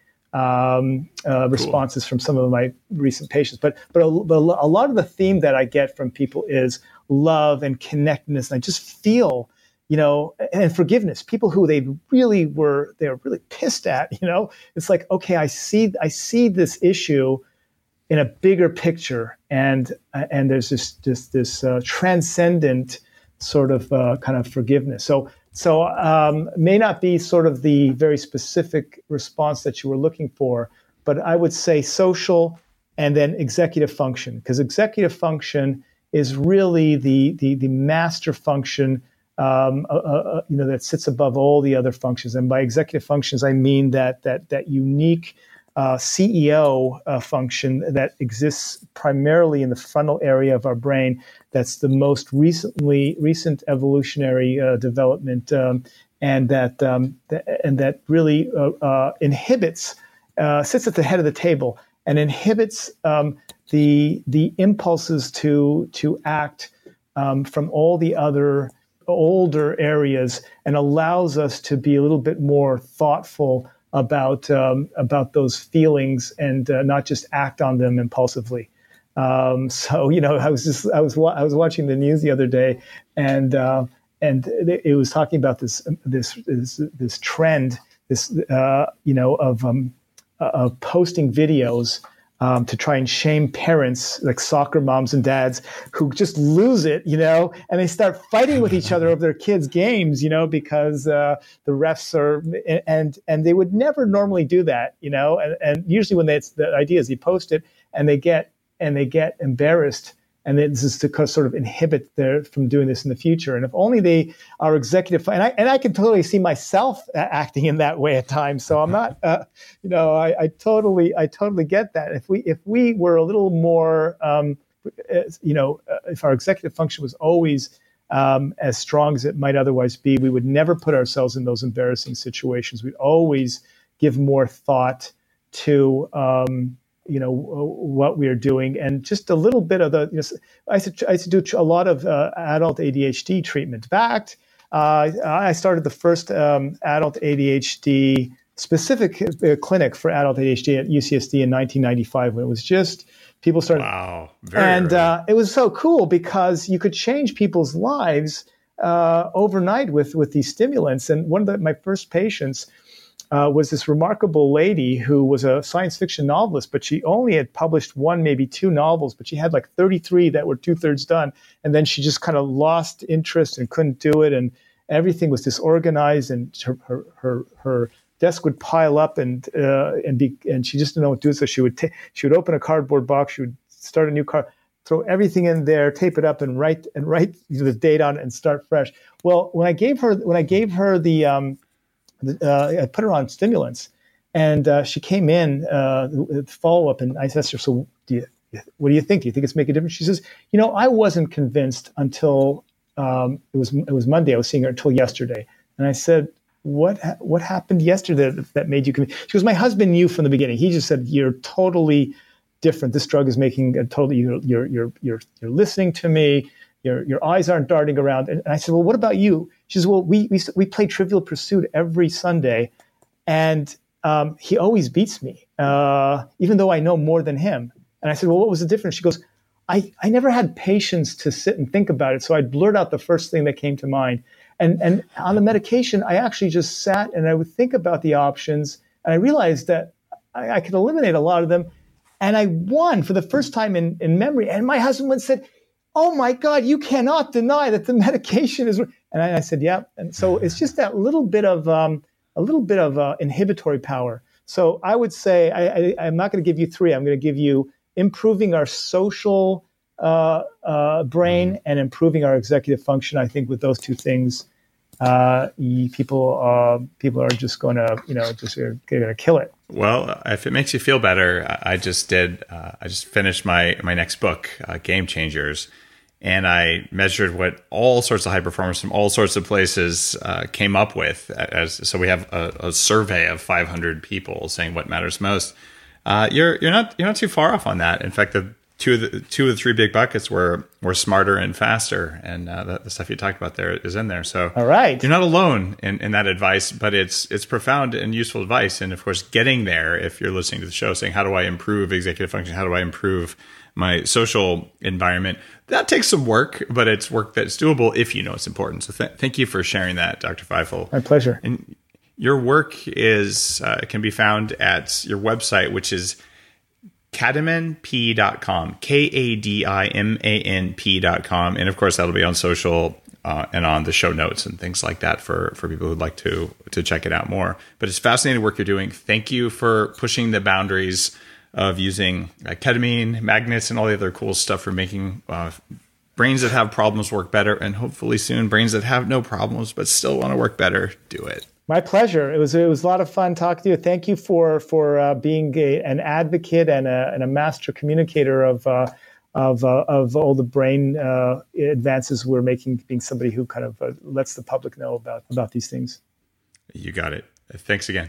Um, uh, responses cool. from some of my recent patients. But but a, but a lot of the theme that I get from people is love and connectedness. And I just feel, you know, and forgiveness. People who they really were, they were really pissed at, you know, it's like, okay, I see, I see this issue in a bigger picture. And, and there's this, this, this uh, transcendent sort of uh, kind of forgiveness. So So um, may not be sort of the very specific response that you were looking for, but I would say social and then executive function, because executive function is really the the, the master function, um, uh, uh, you know, that sits above all the other functions. And by executive functions, I mean that that that unique uh, C E O uh, function that exists primarily in the frontal area of our brain. That's the most recently recent evolutionary uh, development, um, and that um, th- and that really uh, uh, inhibits, uh, sits at the head of the table and inhibits um, the the impulses to to act um, from all the other older areas, and allows us to be a little bit more thoughtful about um, about those feelings and uh, not just act on them impulsively. Um, so you know, I was just I was wa- I was watching the news the other day, and uh, and it was talking about this this this, this trend, this uh, you know of um, of posting videos um, to try and shame parents, like soccer moms and dads, who just lose it, you know, and they start fighting with each other over their kids' games, you know, because uh, the refs are, and and they would never normally do that, you know, and, and usually when they, it's, the idea is you post it and they get and they get embarrassed, and this is to sort of inhibit their from doing this in the future. And if only they are executive, and I and I can totally see myself acting in that way at times. So I'm not, uh, you know, I, I totally, I totally get that. If we if we were a little more, um, you know, if our executive function was always um, as strong as it might otherwise be, we would never put ourselves in those embarrassing situations. We'd always give more thought to. Um, you know, what we are doing, and just a little bit of the, you know, I used to, I used to do a lot of uh, adult A D H D treatment. In fact, uh, I started the first um, adult A D H D specific uh, clinic for adult A D H D at U C S D in nineteen ninety-five, when it was just, people started. Wow. Very and uh, it was so cool because you could change people's lives uh, overnight with, with these stimulants. And one of the, my first patients, Uh, was this remarkable lady who was a science fiction novelist, but she only had published one, maybe two novels, but she had like thirty-three that were two thirds done. And then she just kind of lost interest and couldn't do it. And everything was disorganized, and her, her, her, her desk would pile up, and, uh, and be, and she just didn't know what to do. So she would, t- she would open a cardboard box, she would start a new card, throw everything in there, tape it up, and write, and write the date on it and start fresh. Well, when I gave her, when I gave her the, um, Uh, I put her on stimulants, and uh, she came in uh, follow up, and I asked her, "So, do you, what do you think? Do you think it's make a difference?" She says, "You know, I wasn't convinced until um, it was it was Monday. I was seeing her until yesterday." And I said, "What what happened yesterday that made you convinced?" She goes, "My husband knew from the beginning. He just said, you're totally different. This drug is making a totally you're you're you're you're, you're listening to me. Your your eyes aren't darting around." And I said, "Well, what about you?" She says, "Well, we we we play Trivial Pursuit every Sunday, and um, he always beats me, uh, even though I know more than him." And I said, "Well, what was the difference?" She goes, I, I never had patience to sit and think about it, so I'd blurt out the first thing that came to mind. And and on the medication, I actually just sat and I would think about the options, and I realized that I, I could eliminate a lot of them, and I won for the first time in, in memory. And my husband once said, "Oh my God, you cannot deny that the medication is," and I, I said, "Yeah." And so it's just that little bit of um, a little bit of uh, inhibitory power. So I would say I, I, I'm not going to give you three. I'm going to give you improving our social uh, uh, brain and improving our executive function. I think with those two things, uh, people uh, people are just going to you know just are going to kill it. Well, if it makes you feel better, I just did. Uh, I just finished my my next book, uh, Game Changers. and I measured what all sorts of high performers from all sorts of places uh, came up with. As so, we have a, a survey of five hundred people saying what matters most. Uh, you're you're not you're not too far off on that. In fact, the two of the two of the three big buckets were were smarter and faster, and uh, the, the stuff you talked about there is in there. So, all right, you're not alone in, in that advice, but it's it's profound and useful advice. And of course, getting there, if you're listening to the show, saying how do I improve executive function, how do I improve my social environment, that takes some work, but it's work that's doable if you know it's important. So, th- thank you for sharing that, Doctor Feifel. My pleasure. And your work is uh, can be found at your website, which is kadiman p dot com, K A D I M A N P dot com. And of course, that'll be on social uh, and on the show notes and things like that for, for people who'd like to, to check it out more. But it's fascinating work you're doing. Thank you for pushing the boundaries of using uh, ketamine, magnets, and all the other cool stuff for making uh, brains that have problems work better. And hopefully soon, brains that have no problems but still want to work better, do it. My pleasure. It was it was a lot of fun talking to you. Thank you for for uh, being a, an advocate and a, and a master communicator of uh, of uh, of all the brain uh, advances we're making. Being somebody who kind of uh, lets the public know about about these things. You got it. Thanks again.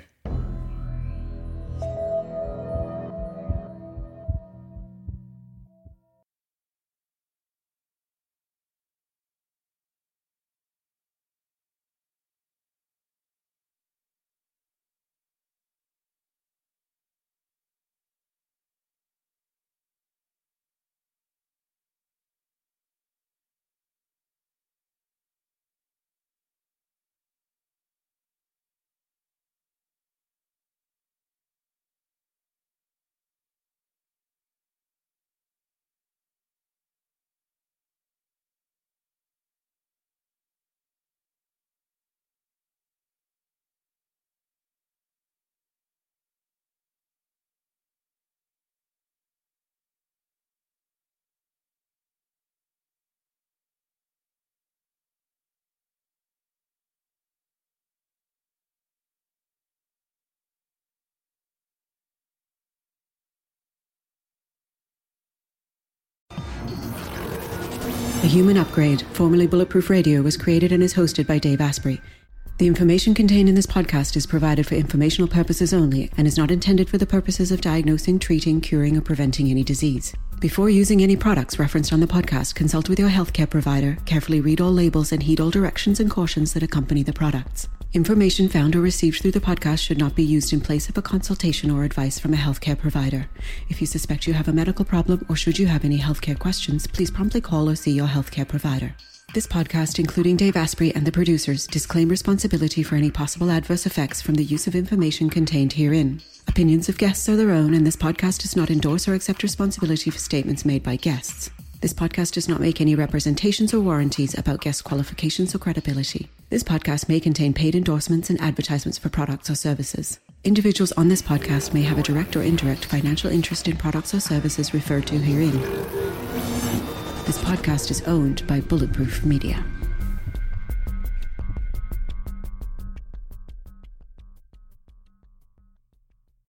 The Human Upgrade, formerly Bulletproof Radio, was created and is hosted by Dave Asprey. The information contained in this podcast is provided for informational purposes only and is not intended for the purposes of diagnosing, treating, curing, or preventing any disease. Before using any products referenced on the podcast, consult with your healthcare provider, carefully read all labels, and heed all directions and cautions that accompany the products. Information found or received through the podcast should not be used in place of a consultation or advice from a healthcare provider. If you suspect you have a medical problem or should you have any healthcare questions, please promptly call or see your healthcare provider. This podcast, including Dave Asprey and the producers, disclaim responsibility for any possible adverse effects from the use of information contained herein. Opinions of guests are their own, and this podcast does not endorse or accept responsibility for statements made by guests. This podcast does not make any representations or warranties about guest qualifications or credibility. This podcast may contain paid endorsements and advertisements for products or services. Individuals on this podcast may have a direct or indirect financial interest in products or services referred to herein. This podcast is owned by Bulletproof Media.